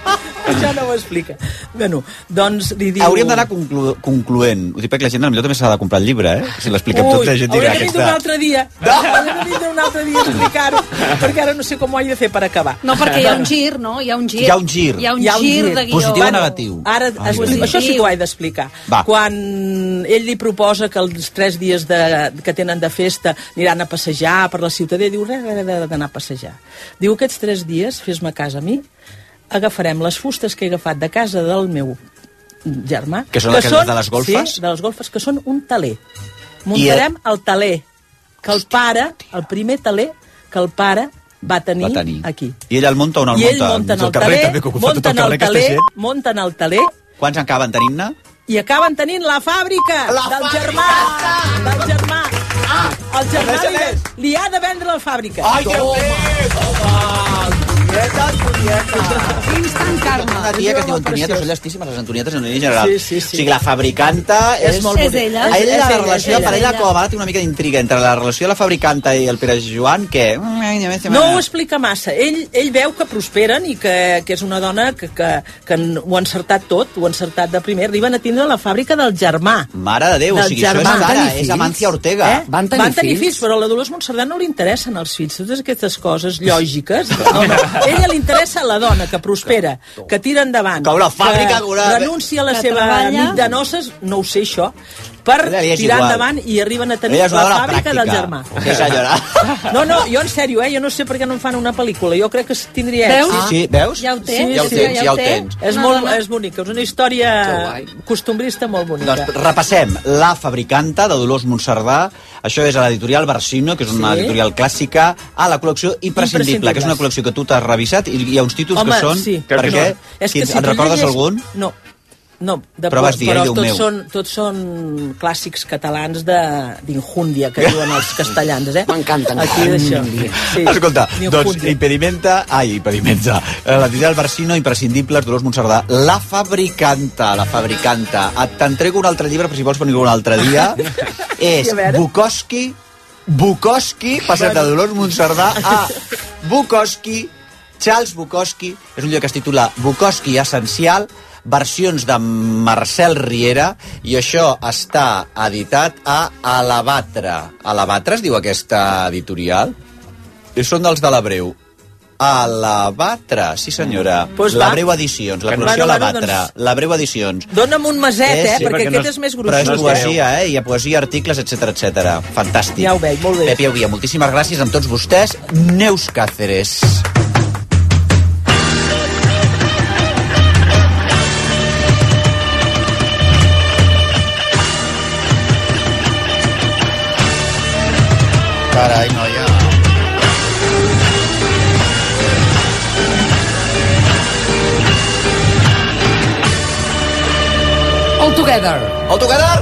Això no ho explica. Bueno, doncs li diu... Hauríem d'anar conclu concloent. Ho dic perquè la gent potser també s'ha de comprar el llibre, eh? Si l'expliquem tot, la gent dirà que està... Hauríem de un altre dia. No! Hauríem de vindre un altre dia a explicar-ho, perquè ara no sé com ho he de fer per acabar. No, perquè hi ha un gir, no? Hi ha un gir. Hi ha un gir. Hi ha un, hi ha un gir, gir de guió. Positiu o negatiu? Ara, ah, explico, això sí que ho he d'explicar. Quan ell li proposa que els tres dies de, que tenen de festa aniran a passejar per la ciutadella, diu, res, res, res d'anar a passejar. Diu, aquests tres dies, fes-me cas a mi, agafarem les fustes que he agafat de casa del meu germà. Que són les de les golfes? Sí, de les golfes, que són un taler. Muntarem el taler, que el pare, el primer taler, que el pare va tenir, va tenir. aquí. I ell el munta o no el I munta? I ell munten el, el taler, també, munten el taler, munten el taler. Quants en acaben tenint-ne? I acaben tenint la fàbrica la del fàbrica. germà. Del germà. Ah, el germà li, li ha de vendre la fàbrica. Ai, que bé! Home! Antonieta, Antonieta. Instant karma. Una tia que es diu Antonieta, són llestíssimes les Antonietes en origen general. Sí, sí, sí. O sigui, la fabricanta és... És molt és ella. A ell és la ella, relació, és per ella, ella. com a vegades té una mica d'intriga entre la relació de la fabricanta i el Pere Joan, que... No ho explica massa. Ell, ell veu que prosperen i que, que és una dona que, que, que ho ha encertat tot, ho ha encertat de primer. Arriben a tindre la fàbrica del germà. Mare de Déu, o sigui, això és ara, és Amancio Ortega. Eh? Van tenir, Van tenir fills? fills, però a la Dolors Montserrat no li interessen els fills. Totes aquestes coses lògiques. No, no. A ella li interessa la dona que prospera, que tira endavant, que, fàbrica, que renuncia a la seva nit de noces, no ho sé això, per tirar igual. endavant i arriben a tenir la fàbrica pràctica. del germà. No, no, jo en sèrio, eh, jo no sé per què no en fan una pel·lícula, jo crec que tindria Veus? èxit. Sí, veus? Ja ho tens, sí, ja ho tens, ja ho tens. És, molt, és bonica, és una història costumbrista molt bonica. Doncs repassem La fabricanta, de Dolors Monserdà. Això és a l'editorial Barsino, que és una sí. editorial clàssica, a la col·lecció Imprescindible, que és una col·lecció que tu t'has revisat, i hi ha uns títols Home, que són... Sí, per què? No. És que si et recordes llegeix... algun? No. No, de però vas dir, però Déu tots, meu. són, tots són clàssics catalans d'injúndia, que diuen els castellans, eh? M'encanten. Aquí d'això. Sí. Escolta, doncs, impedimenta... Ai, impedimenta. L'editorial Barsino, Imprescindibles, Dolors Monserdà. La fabricanta, la fabricanta. T'entrego un altre llibre, per si vols venir un altre dia. És Bukowski, Bukowski, passat de Dolors Monserdà a Bukowski, Charles Bukowski. És un llibre que es titula Bukowski Essencial, versions de Marcel Riera, i això està editat a Alabatre. Alabatre es diu aquesta editorial? I són dels de l'Abreu. Alabatre, sí senyora. Pues L'Abreu Edicions, la col·lecció Alabatre. Doncs... L'Abreu Edicions. Dóna'm un maset, eh, sí, perquè, perquè aquest no... és més gruixut. Però és poesia, eh? Hi ha poesia, articles, etcètera, etcètera. Fantàstic. Ja ho veig, molt bé. Pepi Auguia, moltíssimes gràcies amb tots vostès. Neus Cáceres. Carai, noia. All together. All together.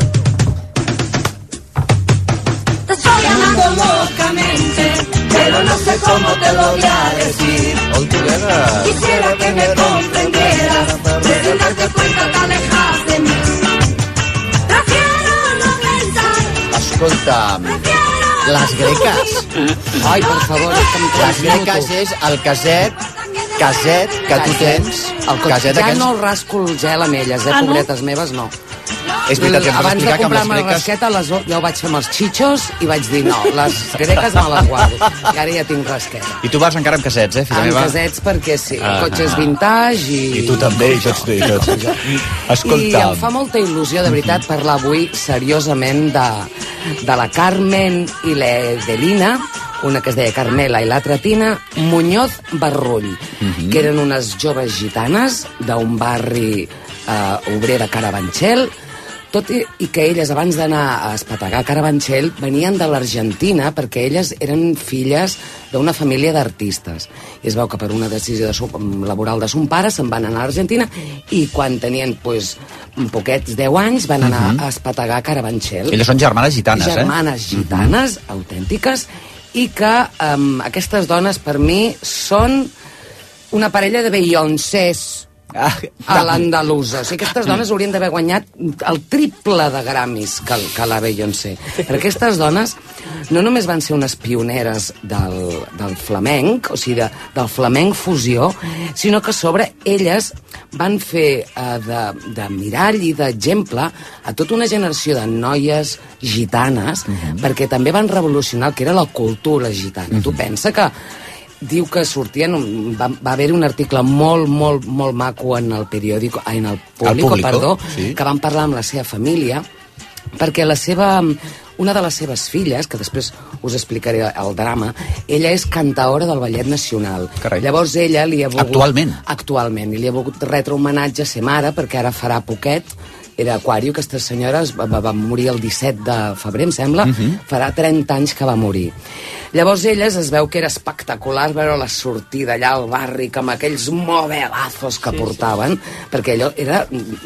Te estoy amando locamente, pero no sé cómo te lo voy a decir. All together. Quisiera que me comprendieras, pero sin darte cuenta te alejas de mí. Prefiero no pensar. Escolta, les greques. Ai, per favor. Les greques és el caset, caset que tu tens. El caset ja no el rasco el gel amb elles, eh, pobretes meves, no. És veritat, ja abans de comprar-me la greques... rasqueta, les, jo ho vaig fer amb els xitxos i vaig dir no, les greques me les guardo. I ara ja tinc rasqueta. I tu vas encara amb casets, eh, filla amb meva? Amb casets perquè sí, ah, cotxes vintage i... I tu també, i tots, i tots. Escolta... I em fa molta il·lusió, de veritat, parlar avui seriosament de, de la Carmen i l'Edelina, una que es deia Carmela i l'altra Tina Muñoz Barrull, uh-huh. que eren unes joves gitanes d'un barri eh, obrer de Carabanchel, tot i, i que elles, abans d'anar a espetegar a Carabanchel, venien de l'Argentina perquè elles eren filles d'una família d'artistes. I es veu que per una decisió de su, laboral de son pare se'n van anar a l'Argentina i quan tenien pues, poquets deu anys van anar uh-huh. a espetegar a Carabanchel. Elles són germanes gitanes, germanes eh? Germanes gitanes, uh-huh. autèntiques, i que um, aquestes dones per mi són una parella de Beyoncés ah, a l'andalusa. O sigui, aquestes dones haurien d'haver guanyat el triple de Grammys que, que la Beyoncé. Perquè aquestes dones no només van ser unes pioneres del, del flamenc, o sigui, de, del flamenc fusió, sinó que a sobre elles van fer eh, de, de mirall i d'exemple a tota una generació de noies gitanes, uh-huh. perquè també van revolucionar el que era la cultura gitana. Uh-huh. Tu pensa que diu que sortien, va, va haver un article molt, molt, molt maco en el periòdico, en el Público, Público perdó, sí. que van parlar amb la seva família, perquè la seva, una de les seves filles, que després us explicaré el drama, ella és cantaora del Ballet Nacional. Carai. Llavors ella li ha volgut... Actualment? Actualment. I li ha volgut retre homenatge a ser mare, perquè ara farà poquet, era Aquario, aquesta senyora va, va, va morir el disset de febrer, em sembla, uh-huh. farà trenta anys que va morir. Llavors elles es veu que era espectacular veure la sortida allà al barri, amb aquells modelazos que sí, portaven, sí. perquè allò era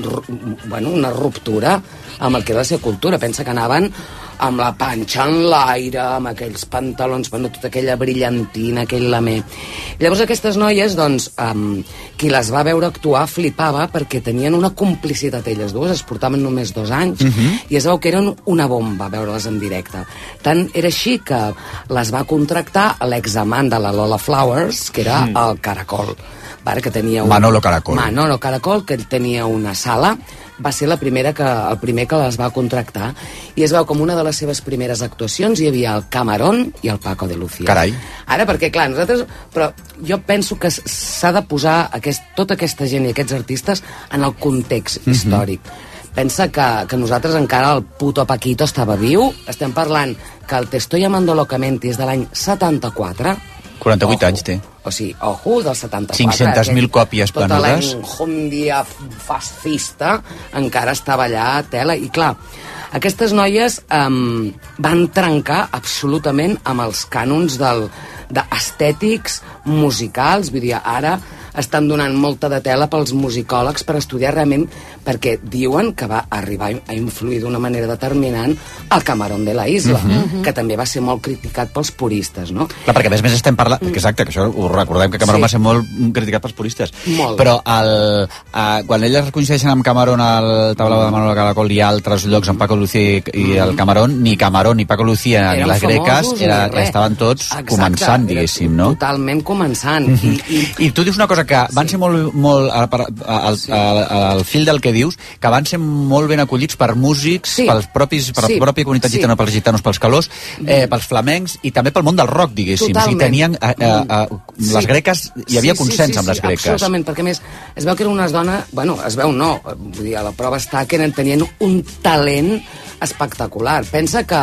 bueno, una ruptura amb el que era la seva cultura. Pensa que anaven amb la panxa en l'aire, amb aquells pantalons, bueno, tota aquella brillantina, aquell lamé. Llavors aquestes noies, doncs, um, qui les va veure actuar flipava perquè tenien una complicitat elles dues, es portaven només dos anys, uh-huh. i es veu que eren una bomba veure-les en directe. Tant era així que les va contractar l'examant de la Lola Flowers, que era mm. el Caracol. Vale, que tenia un... Manolo Caracol. Manolo Caracol, que tenia una sala, va ser la primera que, el primer que les va contractar, i es veu com una de les seves primeres actuacions hi havia el Camarón i el Paco de Lucía. Carai. Ara, perquè clar, nosaltres... Però jo penso que s'ha de posar aquest, tota aquesta gent i aquests artistes en el context mm-hmm. històric. Pensa que, que nosaltres encara el puto Paquito estava viu. Estem parlant que el Te estoy llamando locamente és de l'any setanta-quatre. quaranta-vuit ojo. Anys té. O sigui, ojo, del setanta-quatre. cinc-centes mil còpies tota venudes. Tota l'enjundia fascista encara estava allà a tela. I clar, aquestes noies um, van trencar absolutament amb els cànons del, d'estètics musicals. Vull dir, ara estan donant molta de tela pels musicòlegs per estudiar realment, perquè diuen que va arribar a influir d'una manera determinant el Camarón de la Isla, uh-huh. que també va ser molt criticat pels puristes, no? Clar, perquè a més a més estem parlant... Mm. Exacte, que això ho recordem, que Camarón sí. va ser molt criticat pels puristes. Molt. Però el, uh, quan elles coincideixen amb Camarón al tablao de Manolo Caracol i altres llocs amb Paco Lucía i, i el Camarón, ni Camarón, ni Paco Lucía, ni les greques, era, estaven tots Exacte, començant, diguéssim, no? Totalment començant. Mm-hmm. I, i... I tu dius una cosa que van sí. ser molt, molt al, al, sí. al, al fil del que dius, que van ser molt ben acollits per músics, sí. pels propis, per sí. la pròpia comunitat sí. gitana, pels gitanos, pels calors, eh, pels flamencs i també pel món del rock, diguéssim. Totalment. O sigui, tenien, eh, eh, eh, les sí. greques, hi havia sí, consens sí, sí, amb les sí, greques. Absolutament, perquè a més es veu que eren unes dones, bueno, es veu no, vull dir, a la prova està que tenien un talent espectacular. Pensa que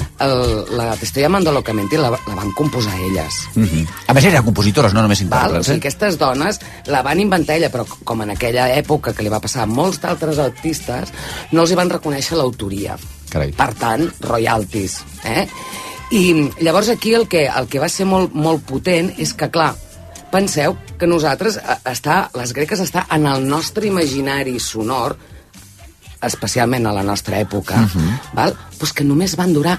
el, la Te estoy llamando locamente la, la van composar elles. Mm-hmm. A més eren compositores, no només intèrprets. O sigui, aquestes dones la van inventar ella, però com en aquella època que li va passar a molts d'altres artistes, no els hi van reconèixer l'autoria. Carai. Per tant, royalties. Eh? I llavors aquí el que, el que va ser molt, molt potent és que, clar, penseu que nosaltres, està, les greques està en el nostre imaginari sonor, especialment a la nostra època, uh-huh. val? Pues que només van durar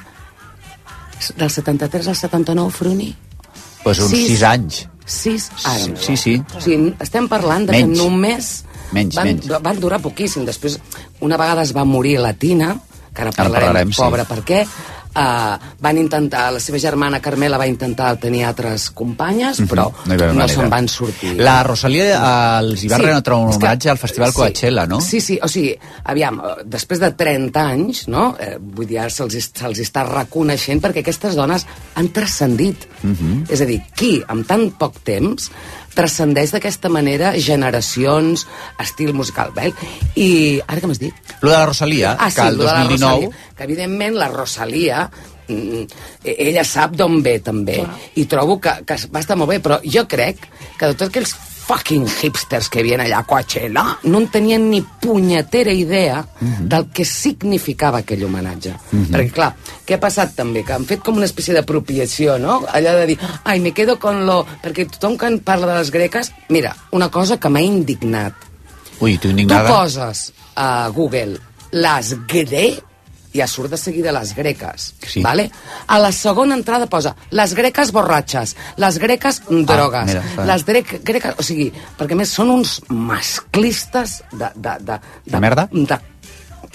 del setanta-tres al setanta-nou, Fruni. Pues uns sis, sis anys. Sis anys. Sí, sí. O sigui, estem parlant de menys. Que només menys, van, menys. van durar poquíssim. Després, una vegada es va morir la Tina, que ara parlarem, ara parlarem pobra, sí. per què? Uh, van intentar, la seva germana Carmela va intentar tenir altres companyes, uh-huh. però no, no se'n van sortir. La Rosalia uh, els hi va sí, retre un homenatge al Festival sí, Coachella, no? Sí, sí, o sigui, aviam, després de trenta anys, no? Eh, vull dir, se'ls se està reconeixent perquè aquestes dones han transcendit. Uh-huh. És a dir, qui, amb tan poc temps, transcendeix d'aquesta manera generacions, estil musical, vel? I ara què m'has dit? Lo de la Rosalia, ah, sí, que el dos mil dinou... Rosalia, que evidentment la Rosalia ella sap d'on ve també. Clar. I trobo que, que va estar molt bé, però jo crec que de tots aquells fucking hipsters que havien allà a Coachella no en tenien ni punyetera idea mm-hmm. del que significava aquell homenatge. Mm-hmm. Perquè, clar, què ha passat també? Que han fet com una espècie d'apropiació, no? Allò de dir, ai, me quedo con lo... Perquè tothom que parla de les greques... Mira, una cosa que m'ha indignat. Ui, tu indignada? Tu poses a Google les gre... ja surt de seguida les greques, sí. vale? A la segona entrada posa les greques borratxes, les greques drogues, ah, mira, les grec, greques... O sigui, perquè més són uns masclistes de... De, de, de, de merda? De,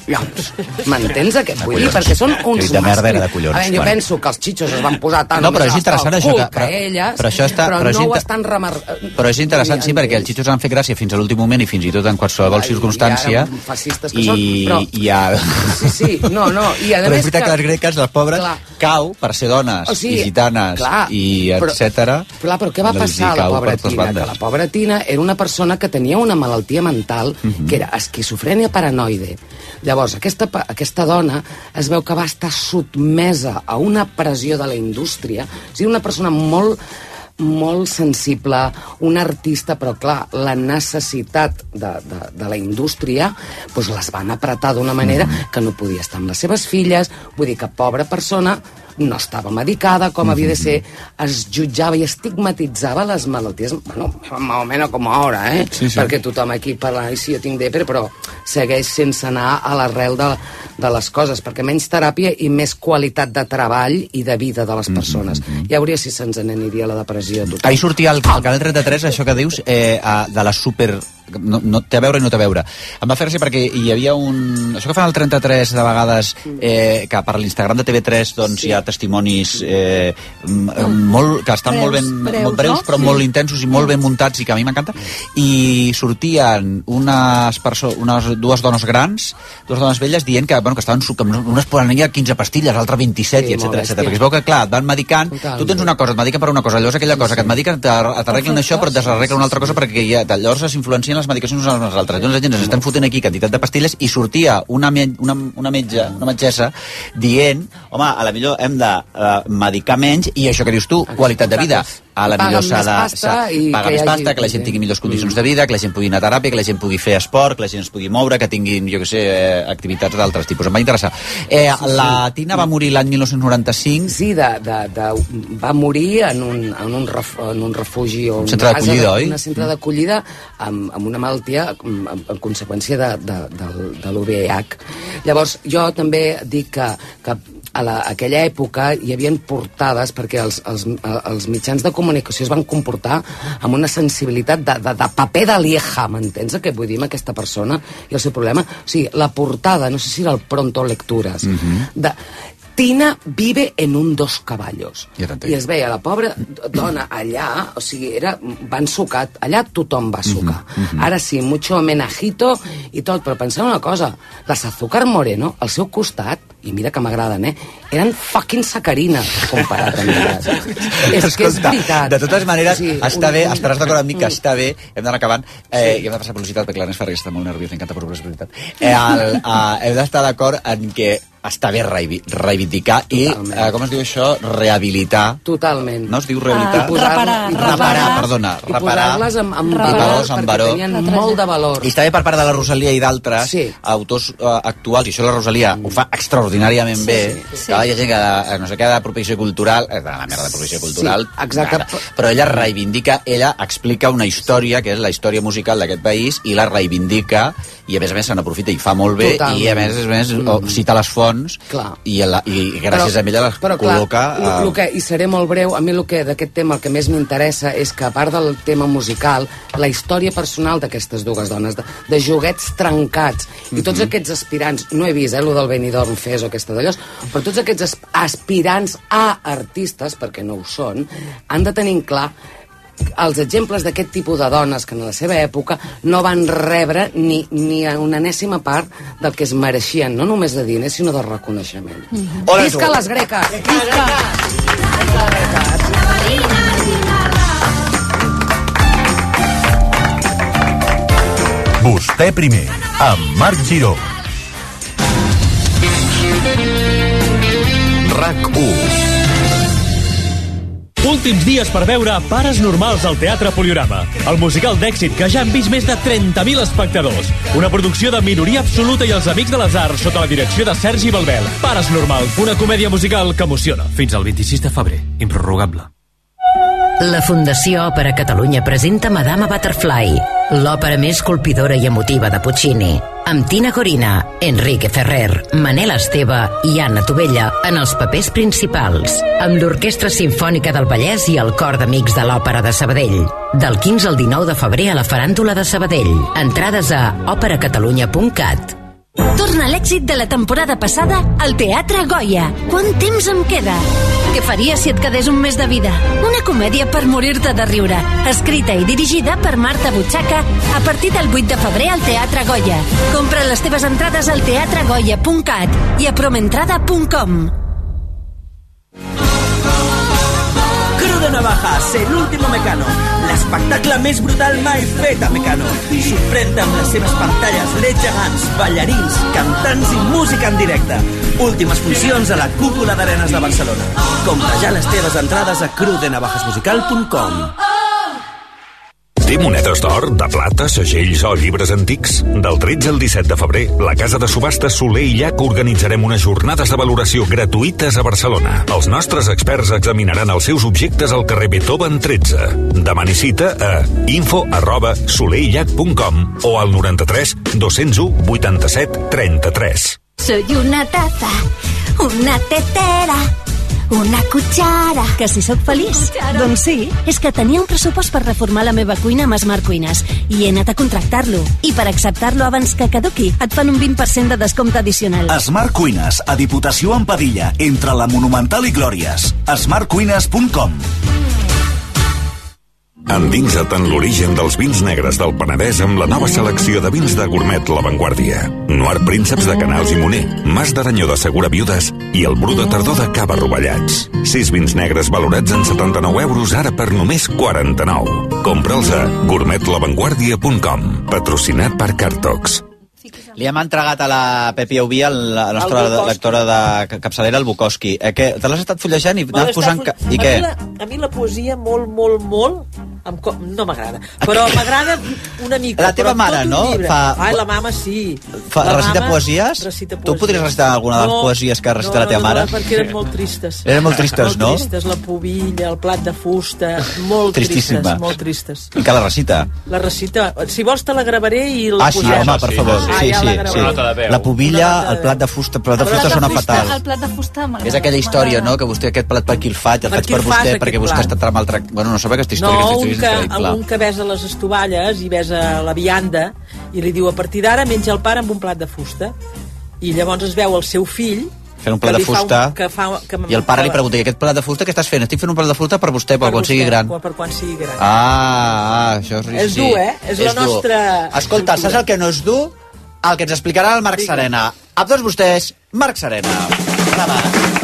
Llavors, m'entens què et vull dir? Perquè són uns de merda era de collons. A veure, jo Bueno. penso que els xitxos es van posar tant No, però més és interessant al això cul que- però- elles, però això està- però, però és no ho inter- estan remar... Però és interessant, sí, perquè els xitxos han fet gràcia fins a l'últim moment i fins i tot en qualsevol Ai, circumstància. i ara, fascistes que I, són, però- i ja... Sí, sí, no, no, i a Però és més veritat que les greques, les pobres, Clar. cau per ser dones O sigui, i gitanes clar, i però- etcètera. Clar, però què va Els passar a hi la cau pobra per totes Tina? bandes. Que la pobra Tina era una persona que tenia una malaltia mental que era esquizofrènia paranoide. Llavors, aquesta, pa- aquesta dona es veu que va estar sotmesa a una pressió de la indústria. O sigui, una persona molt molt sensible, un artista, però clar, la necessitat de, de, de la indústria doncs les van apretar d'una manera que no podia estar amb les seves filles, vull dir que pobra persona no estava medicada com havia de ser, es jutjava i estigmatitzava les malalties, bueno, más o menos com ara, eh? Sí, sí. Perquè tothom aquí parla, ai, sí, jo tinc depre, però segueix sense anar a l'arrel de, de les coses, perquè menys teràpia i més qualitat de treball i de vida de les persones. Mm-hmm. Ja hauria si se'ns n'aniria la depressió a tothom. Ahir sortia al, al Canal trenta-tres això que dius eh, a, de la super... No, no té a veure i no té a veure. Em va fer gràcia perquè hi havia un... Això que fan al trenta-tres de vegades, eh, que per l'Instagram de T V tres doncs, sí. hi ha testimonis eh, molt, que estan breus, molt ben breus, molt breus, no? Però sí. molt intensos i molt ben muntats i que a mi m'encanta. I sortien unes, perso unes dues dones grans, dues dones velles, dient que, bueno, que estaven que unes poden ja quinze pastilles, l'altra vint-i-set, sí, etcètera, etcètera. Perquè es veu que, clar, et van medicant, totalment. Tu tens una cosa, et mediquen per una cosa, llavors aquella cosa que et mediquen, t'arreglen això, però et desarreglen una altra cosa perquè ja, llavors s'influencien les medicacions unes a les altres. Llavors la gent ens estan fotent aquí quantitat de pastilles i sortia una, me una, una metge, una metgessa, dient, home, a la millor hem de uh, medicar menys i això que dius tu, qualitat de vida. A la millor s'ha de pagar més pasta, que la gent tingui millors condicions de vida, que la gent pugui anar a teràpia, que la gent pugui fer esport, que la gent es pugui moure, que tinguin, jo què sé, activitats d'altres tipus. Em va interessar. Eh, la Tina va morir l'any mil nou-cents noranta-cinc. Sí, de, de, de, va morir en un, en un, ref, en un refugi o un centre d'acollida, oi? Un centre d'acollida amb, amb una malaltia en, en conseqüència de, de, de, de l'U V I H. Llavors, jo també dic que, que a la, a aquella època hi havia portades perquè els, els, els mitjans de comunicació es van comportar amb una sensibilitat de, de, de paper de lieja, m'entens què vull dir amb aquesta persona i el seu problema? O sigui, la portada, no sé si era el Pronto Lectures, mm-hmm. de Tina vive en un dos caballos. Ja I es veia la pobra dona allà, o sigui, era, van sucar, allà tothom va sucar. Uh-huh, uh-huh. Ara sí, mucho homenajito i tot, però penseu una cosa, les Azúcar Moreno, al seu costat, i mira que m'agraden, eh, eren fucking sacarines comparat amb elles. És que és veritat. De totes maneres, sí, està un, bé, un... estaràs d'acord amb mi que està bé, hem d'anar acabant, eh, sí. i hem de passar publicitat, perquè l'Ernest Ferrer està molt nerviós, li encanta per publicitat. Eh, el, eh, hem d'estar d'acord en que està bé reivindicar i, eh, com es diu això, rehabilitar. Totalment. No es diu rehabilitar? Ah, reparar. Reparar, perdona. I posar-les amb, amb reparar, valor, amb perquè tenien molt de valor. I està bé per part de la Rosalia i d'altres sí. autors uh, actuals, i això la Rosalia mm. ho fa extraordinàriament sí, bé, sí. que hi ha gent que de, no sé què de propició cultural, és de la merda de propició cultural, sí, exacte. Nada. Però ella reivindica, ella explica una història, que és la història musical d'aquest país, i la reivindica, i a més a més se n'aprofita i fa molt bé, totalment. I a més a més mm. cita les fonts, clar. I, la, i gràcies però, a ella les però, col·loca... Clar, lo, lo que, i seré molt breu, a mi el que d'aquest tema el que més m'interessa és que a part del tema musical, la història personal d'aquestes dues dones, de, de joguets trencats, mm-hmm. i tots aquests aspirants, no he vist, eh, lo del Benidorm Fes o aquesta d'allòs, però tots aquests aspirants a artistes, perquè no ho són, han de tenir clar els exemples d'aquest tipus de dones que en la seva època no van rebre ni, ni una enèsima part del que es mereixien, no només de diners, sinó de reconeixement. Mm-hmm. Visca les greques! Visca! Visca les greques! Vostè primer, amb Marc Giró. RAC u. Últims dies per veure Pares Normals al Teatre Poliorama. El musical d'èxit que ja han vist més de trenta mil espectadors. Una producció de Minoria Absoluta i els Amics de les Arts sota la direcció de Sergi Balbel. Pares Normals, una comèdia musical que emociona. Fins al vint-i-sis de febrer. Improrrogable. La Fundació Òpera Catalunya presenta Madama Butterfly, l'òpera més colpidora i emotiva de Puccini, amb Tina Corina, Enrique Ferrer, Manel Esteve i Anna Tovella en els papers principals, amb l'Orquestra Simfònica del Vallès i el Cor d'Amics de l'Òpera de Sabadell. Del quinze al dinou de febrer a la Faràndula de Sabadell. Entrades a òpera catalunya punt cat. Torna l'èxit de la temporada passada al Teatre Goya. Quant temps em queda? Què faries si et quedés un mes de vida? Una comèdia per morir-te de riure. Escrita i dirigida per Marta Butxaca a partir del vuit de febrer al Teatre Goya. Compra les teves entrades al teatre goya punt cat i a promentrada punt com. Cru de Navajas, el último Mecano. L'espectacle més brutal mai fet a Mecano. Sorprèn-te amb les seves pantalles L E D gegants, ballarins, cantants i música en directe. Últimes funcions a la Cúpula d'Arenes de Barcelona. Compra ja les teves entrades a cru de navajas musical punt com. Té monedes d'or, de plata, segells o llibres antics? Del tretze al disset de febrer, la Casa de Subhastes Soler i Llach organitzarem unes jornades de valoració gratuïtes a Barcelona. Els nostres experts examinaran els seus objectes al carrer Beethoven tretze. Demani cita a info arroba soleillach punt com o al noranta-tres dos-cents u vuitanta-set trenta-tres. Soy una taza, una tetera, una cuchara. Que si sóc feliç? Doncs sí, és que tenia un pressupost per reformar la meva cuina amb Smart Cuines i he anat a contractar-lo. I per acceptar-lo abans que caduqui, et fan un vint per cent de descompte addicional. Smart Cuines, a Diputació en Padilla, entre la Monumental i Glòries. smart cuines punt com. Endinsa't en l'origen dels vins negres del Penedès amb la nova selecció de vins de Gourmet La Vanguardia. Noir Prínceps de Canals i Moner, Mas d'Aranyó de Segura Viudes i el Bru de Tardor de Cava Rovellats. Sis vins negres valorats en setanta-nou euros ara per només quaranta-nou. Compra'ls a gourmet la vanguardia punt com. Patrocinat per Cartox. Li hem entregat a la Pepi Aubia, la nostra lectora de capçalera, el Bukowski. Eh, que te l'has estat fullejant i anaves posant... Ca... I a què? Mi la, a mi la poesia molt, molt, molt... Em co... No m'agrada, però m'agrada una mica. La teva mare, no? Fa... Ai, la mama sí. Fa... La recita mama poesies? Recita poesies? Tu podries recitar alguna de les no, poesies que recita no, la teva no, mare? No, perquè eren molt tristes. Eren molt tristes, no? Molt tristes, la pubilla, el plat de fusta, molt Tristíssima. tristes, molt tristes. I que la recita? La recita, si vols te la gravaré i la Ah, sí, posem. home, per favor. Ah, Sí, ja sí, la gravaré. sí. La pubilla, el plat de fusta, el plat de fusta sona fatal. El plat de fusta m'agrada. És aquella història, no?, que vostè aquest plat per qui el faig, el Per faig qui per el fas, vostè, aquest perquè vostè plat? està tan maltractat. Bueno, no sabeu aquesta història, No, aquesta un història que, és increïble. un que besa les estovalles i besa la vianda i li diu a partir d'ara menja el pare amb un plat de fusta. I llavors es veu el seu fill Fent un plat que de li fa fusta, un, que fa, que i el pare li pregunta, i aquest plat de fusta què estàs fent? Estic fent un plat de fusta per vostè, per, per quan sigui vostè, gran. Per quan sigui gran. Ah, ah, això és... És sí. dur, eh? És la dur. nostra Escolta, cultura. saps el que no és dur? El que ens explicarà el Marc Serena. A tots vostès, Marc Serena. Brava.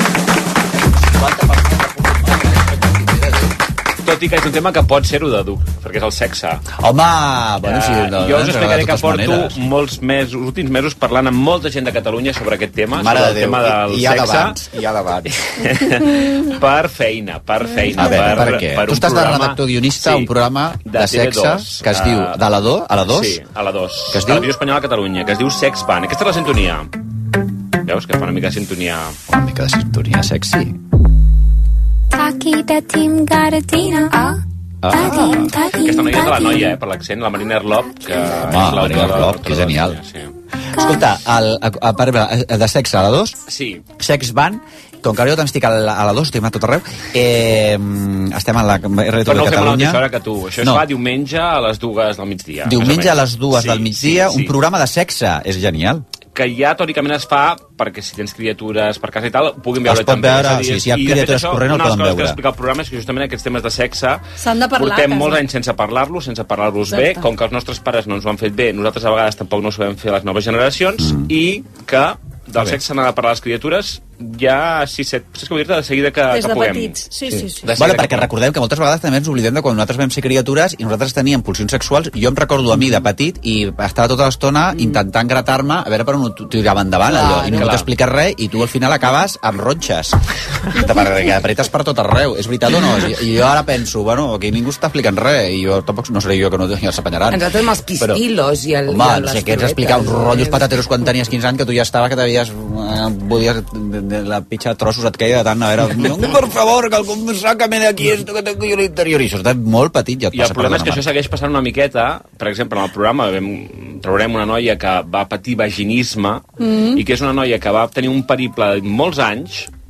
Tot i que és un tema que pot ser-ho de dur, perquè és el sexe. Home, bueno, sí, no, jo us no, explicaré de que totes porto maneres. molts mesos, els últims mesos parlant amb molta gent de Catalunya sobre aquest tema, Mare sobre de el Déu, tema del i, i ja sexe. d'abans, i ja d'abans. Per feina, per feina. A veure, per, per, què? per tu un estàs programa, de redactor guionista a sí, un programa de, de sexe T V dos, que es diu... uh, De la do? A la dos? Sí, a la dos. Que es diu? diu? Televisió Espanyola a Catalunya, que es diu Sex Van. Aquesta és la sintonia. Veus que fa una mica de sintonia... Una mica de sintonia sexy. Takida Tim Gardina. Ah. Ah. Aquesta noia és de la noia, eh, per l'accent, la Marina Erlop, que Home, és Marina Erlop, que genial. Sí. Escolta, el, a, a, a, de sexe a la dos, Sí. Sex Van, com que ara jo també estic a la, a la dos, estic a tot arreu, eh, estem a la R T V Però no de ho fem a la Catalunya. mateixa hora que tu. Això es No. fa diumenge a les dues del migdia. Diumenge més o a menys. les dues Sí, del migdia, sí, sí. un programa de sexe. És genial. Que ja teòricament es fa perquè si tens criatures per casa i tal, puguin veure Es pot també. veure, És a dir, sí, si hi ha i, de fet, criatures això, corrent, el una de les poden coses que veure. explica el programa és que justament aquests temes de sexe S'han de parlar, portem a casa. molts anys sense parlar-los, sense parlar-los bé, Exacte. com que els nostres pares no ens ho han fet bé, nosaltres a vegades tampoc no ho sabem fer a les noves generacions, Mm. i que del bé. sexe n'ha de parlar les criatures ja sis set... Saps què vull dir-te? De seguida que, Des que de puguem. petits. Sí, sí, sí. De Bueno, seguida que perquè recordem que moltes vegades també ens oblidem de quan nosaltres vam ser criatures i nosaltres teníem pulsions sexuals. Jo em recordo a mi de petit i estava tota l'estona intentant gratar-me a veure per on ho tirava endavant, allò, i no Clar. t'expliques res i tu al final acabes amb ronxes. Perquè apretes per tot arreu. És veritat o no? I jo ara penso, bueno, aquí ningú està explicant res i jo tampoc no seré jo que no ja s'apanyaran. Nosaltres amb els pistilos i el... Home, i el- no sé les què ets explicar uns floretes, rotllos eh? patateros quan tenies quinze anys que tu ja estava que t'havies... Eh, podies... De, de la pitxa de trossos et queia de tant a veure... Por favor, que algú sácame de aquí esto que tengo yo en l'interior. I això és molt petit, ja et I el passa per problema és que la això segueix passant una miqueta. Per exemple, en el programa vam, traurem una noia que va patir vaginisme Mm. i que és una noia que va tenir un periple de molts anys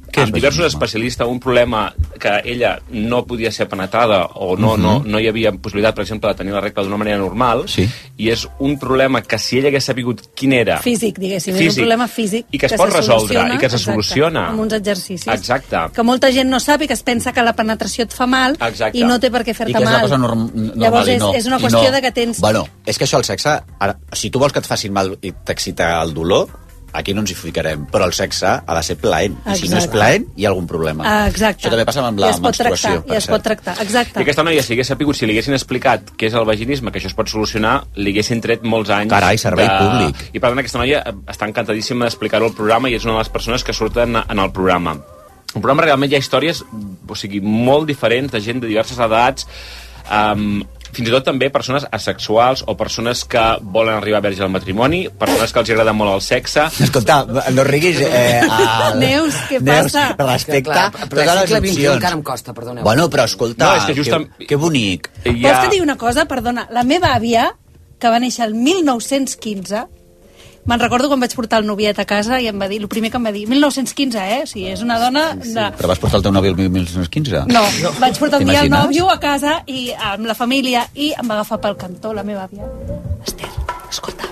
amb diversos especialistes, un problema que ella no podia ser penetrada o no, Mhm. no, no hi havia possibilitat, per exemple, de tenir la regla d'una manera normal, Sí. i és un problema que si ella hagués sabut quin era... Físic, diguéssim, és Físic. un problema físic I que es pot se resoldre, soluciona, i que se exacte, soluciona. amb uns exercicis. Exacte. Que molta gent no sap i que es pensa que la penetració et fa mal Exacte. i no té per què I fer-te que és una mal. cosa norm normal Llavors i és, no. és una I qüestió no. de que tens... Bueno, és que això, el sexe... Ara, si tu vols que et facin mal i t'excita el dolor, aquí no ens hi ficarem, però el sexe ha de ser plaent. I si no és Exacte. plaent, hi ha algun problema. Ah, exacte. Això també passa amb I la es pot menstruació, tractar, per I es cert. pot tractar, exacte. I aquesta noia, si hagués sabut, si li haguessin explicat què és el vaginisme, que això es pot solucionar, li haguessin tret molts anys... Carai, servei públic. I per tant, aquesta noia està encantadíssima d'explicar-ho al programa i és una de les persones que surten en el programa. El programa realment hi ha històries, o sigui, molt diferents, de gent de diverses edats, um, fins i tot també persones asexuals o persones que volen arribar verge al matrimoni, persones que els agrada molt el sexe. Escolta, no riguis... Eh, a... Neus, què Neus, passa? respecte Clar, a però totes al les segle vint-i-u opcions. encara em costa, perdoneu. Bueno, però escolta, No, és que just que, amb- que bonic. Vols que digui una cosa? Perdona, la meva àvia, que va néixer el mil nou-cents quinze, me'n recordo quan vaig portar el noviet a casa i em va dir, el primer que em va dir, mil nou-cents quinze, eh? O sigui, és una dona de... Però vas portar el teu nòvio el mil nou cents quinze? No, no, vaig portar un dia el T'imagines? nòvio a casa i amb la família i em va agafar pel cantó la meva àvia. Esther, escolta,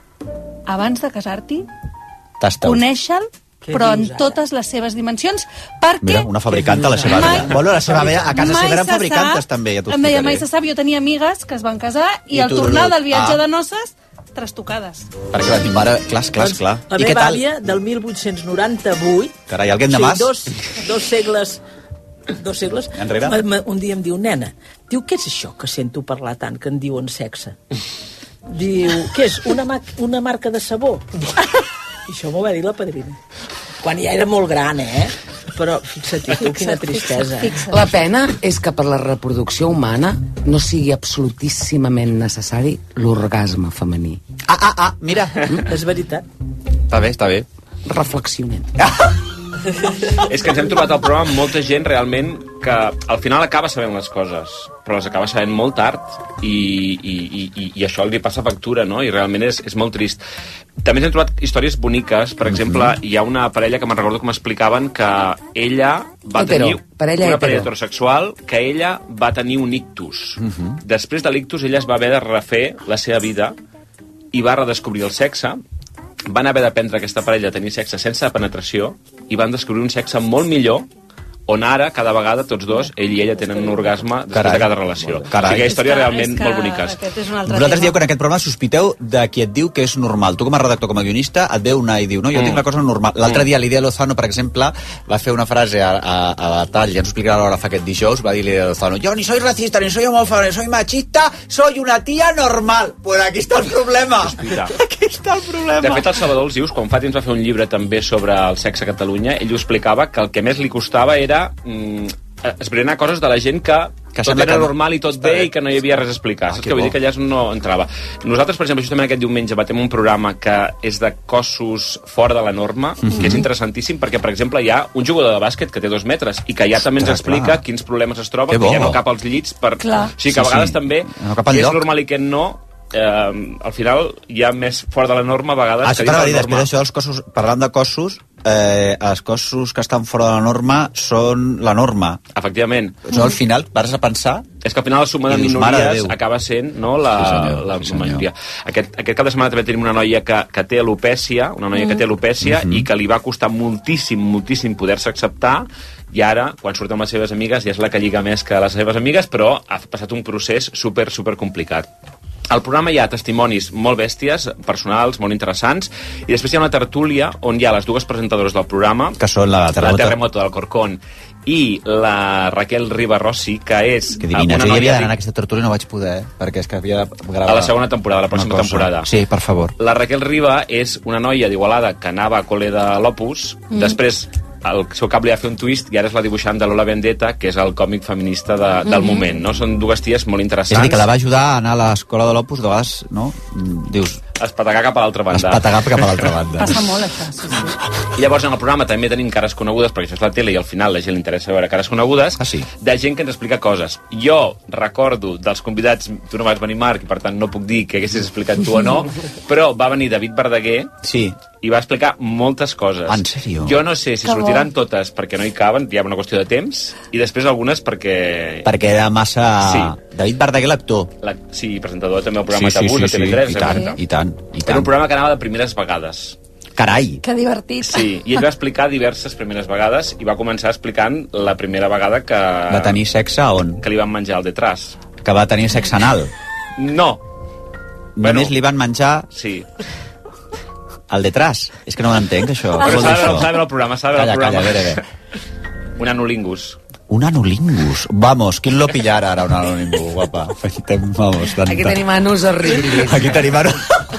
abans de casar-t'hi, Tasta. conèixer-lo, Què però en dius, ara? totes les seves dimensions, perquè... Mira, una fabricant a la seva Mai- àvia. Bueno, la seva àvia, a casa mai seva eren se fabricantes sap, també, ja t'ho em deia, mai explicaré. se sap, jo tenia amigues que es van casar i, I al tu, tornar del viatge ah. de noces, trastocades. Perquè la teva mare, clar, clar, clar. La I què meva tal? àvia, del mil vuit-cents noranta-vuit... Carai, alguien de o sigui, más? Dos, dos segles... Dos segles... Enrere? ma- ma- Un dia em diu, nena, diu, què és això que sento parlar tant, que en diuen sexe? Diu, què és, una, ma una marca de sabó? I això m'ho va dir la padrina. Quan ja era molt gran, eh? Però fixa't, tu, quina tristesa. Eh? La pena és que per la reproducció humana no sigui absolutíssimament necessari l'orgasme femení. Ah, ah, ah, mira. És veritat. Està bé, està bé. Reflexionem. És que ens hem trobat al programa amb molta gent realment que al final acaba sabent les coses, però les acaba sabent molt tard i, i, i, i això li passa factura, no? I realment és, és molt trist. També ens hem trobat històries boniques. Per exemple, hi ha una parella que me'n recordo que m'explicaven que ella va Hetero, tenir... parella una hetero. parella heterosexual, que ella va tenir un ictus. Després de l'ictus, ella es va haver de refer la seva vida i va redescobrir el sexe. Van haver d'aprendre aquesta parella a tenir sexe sense penetració i van descobrir un sexe molt millor, on ara, cada vegada, tots dos, ell i ella tenen un orgasme després Carai. de cada relació. Carai. O sigui, hi ha històries És que- realment és que molt boniques. aquest és un altre Vosaltres tema. dieu que en aquest programa sospiteu de qui et diu que és normal. Tu com a redactor, com a guionista, et veu una i diu, no, jo Mm. tinc una cosa normal. L'altre Mm. dia Lidia Lozano, per exemple, va fer una frase a, a, a la tall, ja ens ho explicarà l'hora fa aquest dijous, va dir Lidia Lozano, yo ni soy racista, ni soy homófoba, ni soy machista, soy una tía normal. Pues aquí està el problema. Sospita. Aquí està el problema. De fet, el Salvador Alsius, quan fa temps va fer un llibre també sobre el sexe a Catalunya, ell ho explicava que el que més li costava era mm, esbrinar coses de la gent que, Que tot sembla era que no. normal i tot Està bé bé. i que no hi havia res a explicar. Ah, Saps que què vull bo. dir? Que allà no entrava. Nosaltres, per exemple, justament aquest diumenge batem un programa que és de cossos fora de la norma, Mhm. que és interessantíssim perquè, per exemple, hi ha un jugador de bàsquet que té dos metres i que ja també ens Ostres, explica clar. quins problemes es troba, Que que ja bo. no cap als llits. Per... Clar. O sigui que a Sí, vegades sí. també No cap què és enlloc. normal i què no, eh, al final hi ha més fora de la norma a vegades Ah, que això dins t'anava a de dir, la després norma. d'això dels cossos, parlant de cossos, eh, els cossos que estan fora de la norma són la norma. Efectivament. Això al final vas a pensar... És que al final la suma de I dius, mare de minories Déu. acaba sent no, la, Sí, senyor, la sí, senyor. majoria. Aquest, aquest cap de setmana també tenim una noia que, que té alopècia, una noia que té alopècia Mhm. i que li va costar moltíssim, moltíssim poder-se acceptar, i ara, quan surt amb les seves amigues, ja és la que lliga més que les seves amigues, però ha passat un procés super, super complicat. Al programa hi ha testimonis molt bèsties, personals, molt interessants, i després hi ha una tertúlia on hi ha les dues presentadores del programa, Que són la la terremoto. Terremoto del Corcón i la Raquel Riba-Rossi, que és Que divina. una Jo hi havia noia... d'anar a aquesta tertúlia i no vaig poder, eh? Perquè és que havia de gravar... A la segona temporada, la una pròxima cosa. temporada. Sí, per favor. La Raquel Riba és una noia d'Igualada que anava a col·le de l'Opus, Mm. després el seu cap li va fer un twist i ara és la dibuixant de Lola Vendetta, que és el còmic feminista de, del Mhm. moment, no? Són dues ties molt És interessants. a dir, que la va ajudar a anar a l'escola de l'Opus, de vegades, no? Mm, Dius, Espetegar cap a l'altra banda. espetegar cap a l'altra banda. Passa molt, això, sí, sí. I llavors en el programa també tenim cares conegudes, perquè això és la tele i al final la gent li interessa veure cares conegudes, ah, sí? de gent que ens explica coses. Jo recordo dels convidats, tu no vas venir, Marc, i per tant no puc dir que haguessis explicat tu o no, però va venir David Verdaguer, sí, i va explicar moltes coses. En sèrio? Jo no sé si Que sortiran bo. totes perquè no hi caben, hi ha una qüestió de temps, i després algunes perquè... Perquè era massa... Sí. David Verdaguer, l'actor. La... Sí, presentador també al programa Sí, sí, Tabús sí, de T V tres. sí, i tant, i tant, i Era tant. un programa que anava de primeres vegades. Carai! Que divertit. Sí, i ell va explicar diverses primeres vegades i va començar explicant la primera vegada que... Va tenir sexe on? Que li van menjar al detrás. Que va tenir sexe anal? No. Només li van menjar... Sí. Al detrás? És que no ho entenc, això. Però Què vol s'ha dir de això? veure el programa, s'ha de veure Calla, el programa. calla, a veure, a veure. Un anulingus. Un anulingus. Vamos, ¿quién lo pillara ara un anulingus, guapa? Vamos, tanta. Aquí tenim anus horribles. Aquí tenim anus...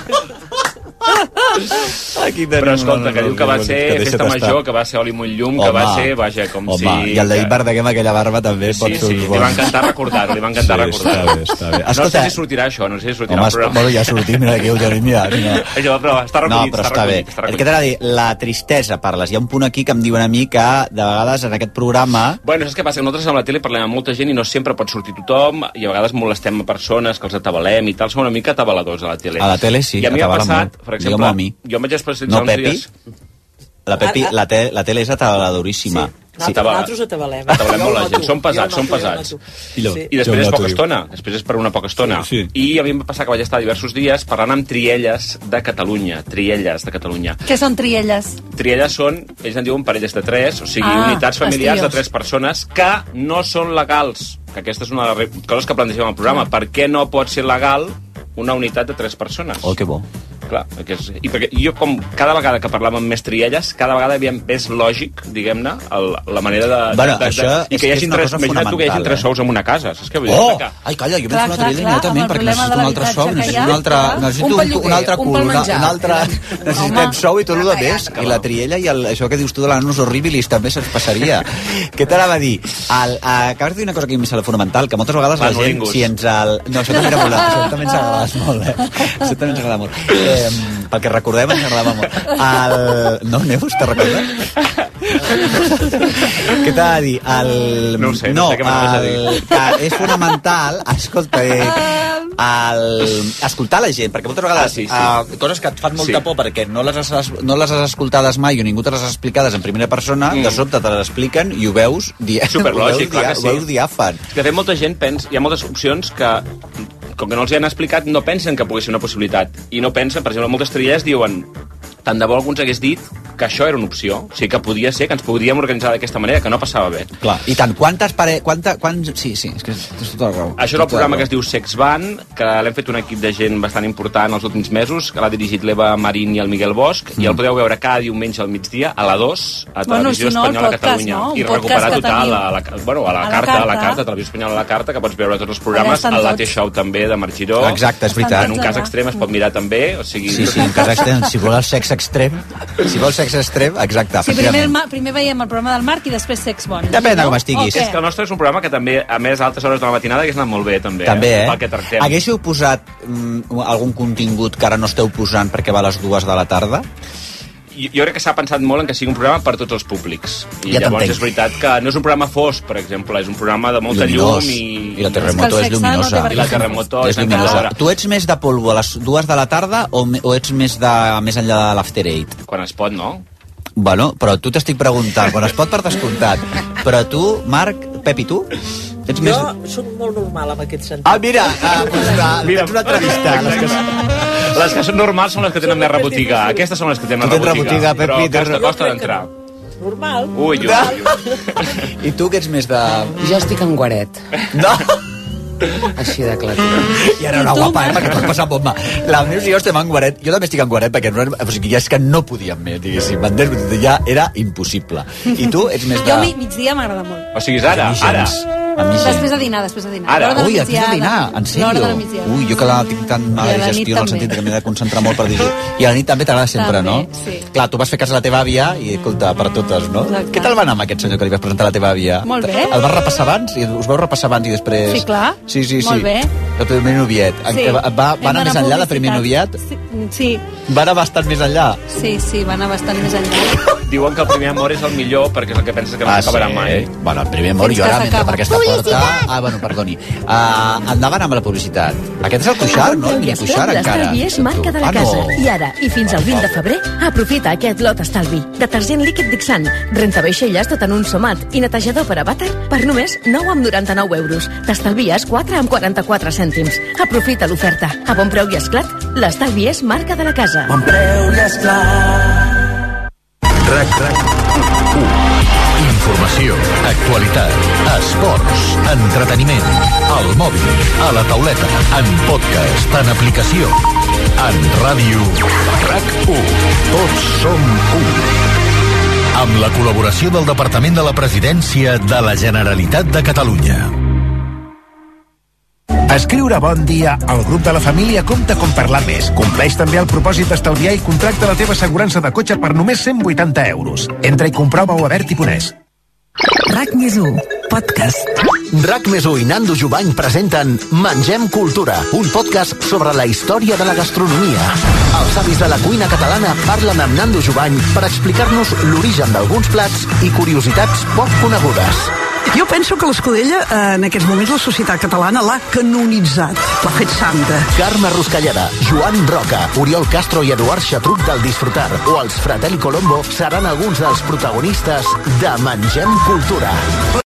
Aquí tenim Però escolta, un que diu que va anulingus, ser que deixa't festa estar. major, que va ser oli molt llum, que Home. va ser, vaja, com Home, si... i el David que- Verdaguer amb aquella barba també pot Sí, ser sí, uns li bons... va encantar recordar-ho, li va encantar Sí, recordar-ho. està bé, està bé. No Escolta- sé si sortirà això, no sé si sortirà Home, el programa. bueno, ja ha sortit, mira aquí, ho tenim, mira, mira. Això, però està recollit, No, però està bé. recollit, està El que t'ha de dir, la tristesa, parles. Hi ha un punt aquí que em diuen a mi que, de vegades, en aquest programa... Bueno, saps què passa? Que nosaltres amb la tele parlem amb molta gent i no sempre pot sortir tothom, i a vegades molestem a persones que els atabalem i tal, som una mica atabaladors a la tele. A la tele sí, I a mi m'ha atabalen passat, molt. per Digue-m'ho exemple, a mi. jo em vaig expressar No, uns Pepi? dies... La, Pepi, la, te, la tele és atabaladoríssima. Sí. Nosaltres atabalem. Atabalem molt la Jo gent, mato, som pesats, jo som mato, jo pesats. mato. I, Sí. I després Jo és mato, poca diu. estona, després és per una poca estona. Sí, sí. I a mi em va passar que vaig estar diversos dies parlant amb trielles de Catalunya, trielles de Catalunya. Què són trielles? Trielles són, ells en diuen parelles de tres, o sigui, Ah, unitats familiars els de trios. tres persones que no són legals. Que aquesta és una de les coses que plantegem al programa. Per què no pot ser legal una unitat de tres persones? Oh, que bo. Clar, que és, i perquè jo, com cada vegada que parlàvem amb més trielles, cada vegada havia més lògic, diguem-ne, el- la manera de... Bueno, de, de, això de, i és que hi que hagi és una tres, cosa imagina't tu que hi hagi fonamental, tres eh? sous en una casa, saps què vull dir? Oh! Que... Ai, calla, jo Clar, m'he fet una clar, trilella clar, jo també, amb el perquè problema necessito de un altre l'habitatge sou, que necessito hi ha, un altre... clar. Necessito Un un, pel un lloguer, altre un cul, pel una, menjar. un altre... Necessitem sou i tot el de més. I la triella i el, això que dius tu de l'anus horribilis també se'ns passaria. Què t'anava a dir? El, a, acabes de dir una cosa que a mi em sembla fonamental, que moltes vegades la gent, L'anulingus. si ens el... No, això també era molt... Això també ens agrada molt, eh? Això també ens agrada molt. Eh, pel que recordem, ens agradava molt. El... No, Neus, te recordes? Què t'ha de dir? El... No ho sé, no sé què m'anaves a dir. el... que és fonamental, escolta, eh, el... escoltar la gent, perquè moltes vegades Ah, sí, sí. Uh, coses que et fan molta Sí. por perquè no les, has, no les has escoltades mai o ningú te les ha explicades en primera persona, mm. de sobte te les expliquen i ho veus, di... Superlògic, ho veus, clar dia... que sí. ho veus diàfan. De fet, molta gent pensa... Hi ha moltes opcions que, com que no els hi han explicat, no pensen que pugui ser una possibilitat. I no pensen, per exemple, moltes trielles diuen tant de bo algú ens hagués dit que això era una opció, o sigui, que podia ser, que ens podríem organitzar d'aquesta manera, que no passava bé. Clar, i tant, quantes pare... Quanta, quants... Sí, sí, és que tens tota la raó. Això és el programa que es diu Sex Van, que l'hem fet un equip de gent bastant important els últims mesos, que l'ha dirigit l'Eva Marín i el Miguel Bosch, mm. i el podeu veure cada diumenge al migdia, a la dos, a Bueno, Televisió si no, el Espanyola a podcast, Catalunya. no? Un I podcast recuperar que total teniu. a la, bueno, a la, A la carta, a la carta. carta, a Televisió Espanyola a la carta, que pots veure tots els Allà programes, estan el Latte tots. Show també, de Marc Giró. Exacte, és veritat. En un cas extrem es pot mirar també, o sigui... Sí, sí, en cas extrem, si vol el sexe extrem, si vol sexe extrem, exacte. Sí, primer, el Ma- primer veiem el programa del Marc i després Sex Bon. Depèn de com No? estiguis. O què? És que el nostre és un programa que també, a més, a altes hores de la matinada hagués anat molt bé, també. També, eh? Pel que tractem. Haguéssiu posat mm, algun contingut que ara no esteu posant perquè va a les dues de la tarda? Jo, jo crec que s'ha pensat molt en que sigui un programa per tots els públics. I Ja llavors t'entenc. és veritat que no és un programa fosc, per exemple, és un programa de molta Lluminós. llum i... I la terremoto És que el és sexe no té lluminosa. per què I la ser terremoto és és lluminosa. encantadora. Tu ets més de polvo a les dues de la tarda o, me- o ets més, de, més enllà de l'after eight? Quan es pot, no? Bueno, però tu t'estic preguntant, quan es pot per descomptat. Però tu, Marc, Pep i tu? Ets Jo més... soc molt normal en aquest sentit. Ah, mira, ah, pues una, Mira, tens una entrevista. Les que... Les que són normals són les que tenen més rebotiga. Aquestes són les que tenen Tu tens rebotiga. rebotiga, Pepi, Però tens- costa, costa d'entrar. Normal. Ui, ui, ui. I tu que ets més de... Jo estic en guaret. No! Així de clar. I ara una guapa, eh, perquè pot passar bomba. La Neus i jo estem en guaret. Jo també estic en guaret perquè no, o sigui, ja és que no podíem més, diguéssim. M'entens? Ja era impossible. I tu ets més de... Jo a mi migdia m'agrada molt. O sigui, és ara, ara. A mi gens. Després de dinar, després de dinar. Ara. L'hora de la Ui, després de migdiada. dinar, en L'hora sèrio? de la migdiada. Ui, jo que la tinc tan mala I a la nit digestió en el també. sentit que m'he de concentrar molt per dir. I a la nit també t'agrada sempre, També, no? sí. Clar, tu vas fer cas a la teva àvia i, escolta, per totes, no? Exacte. Què tal va anar amb aquest senyor que li vas presentar a la teva àvia? Molt bé. El vas repassar abans? I us vau repassar abans i després... Sí, clar. Sí, sí, sí. Molt bé. El primer noviet. En Sí. què Va, va, va anar Hem més d'anar enllà del primer publicitat. noviat? Sí, sí, Va anar bastant més enllà? sí, sí, va anar bastant més enllà. diuen que el primer amor és el millor perquè és el que penses que no Ah, s'acabarà sí. mai. Bueno, el primer amor, Fins jo que ara, mentre s'acaba. per aquesta porta... Ah, bueno, perdoni. Uh, endavant amb la publicitat. Aquest és el Cuixart, no? El Cuixart, encara. L'estalvi és marca de la Ah, no. casa. I ara, i fins al vint de febrer, aprofita aquest lot estalvi. Detergent líquid Dixant, renta vaixelles tot en un somat i netejador per a vàter per només nou amb noranta-nou euros. T'estalvies quatre amb quaranta-quatre cèntims. Aprofita l'oferta. A bon preu i esclat, l'estalvi és marca de la casa. Bon preu i esclat. RAC, RAC, u. Informació, actualitat, esports, entreteniment, al mòbil, a la tauleta, en podcast, en aplicació, en ràdio, RAC u. Tots som u. Amb la col·laboració del Departament de la Presidència de la Generalitat de Catalunya. Escriure bon dia al grup de la família compta com parlar més. Compleix també el propòsit d'estalviar i contracta la teva assegurança de cotxe per només cent vuitanta euros. Entra i comprova-ho a Bert i Ponès. RAC més u, podcast. RAC més u i Nando Jubany presenten Mengem Cultura, un podcast sobre la història de la gastronomia. Els avis de la cuina catalana parlen amb Nando Jubany per explicar-nos l'origen d'alguns plats i curiositats poc conegudes. Jo penso que l'Escudella, eh, en aquests moments, la societat catalana l'ha canonitzat, l'ha fet santa. Carme Ruscalleda, Joan Roca, Oriol Castro i Eduard Xatruc del Disfrutar o els Fratelli Colombo seran alguns dels protagonistes de Mengem Cultura.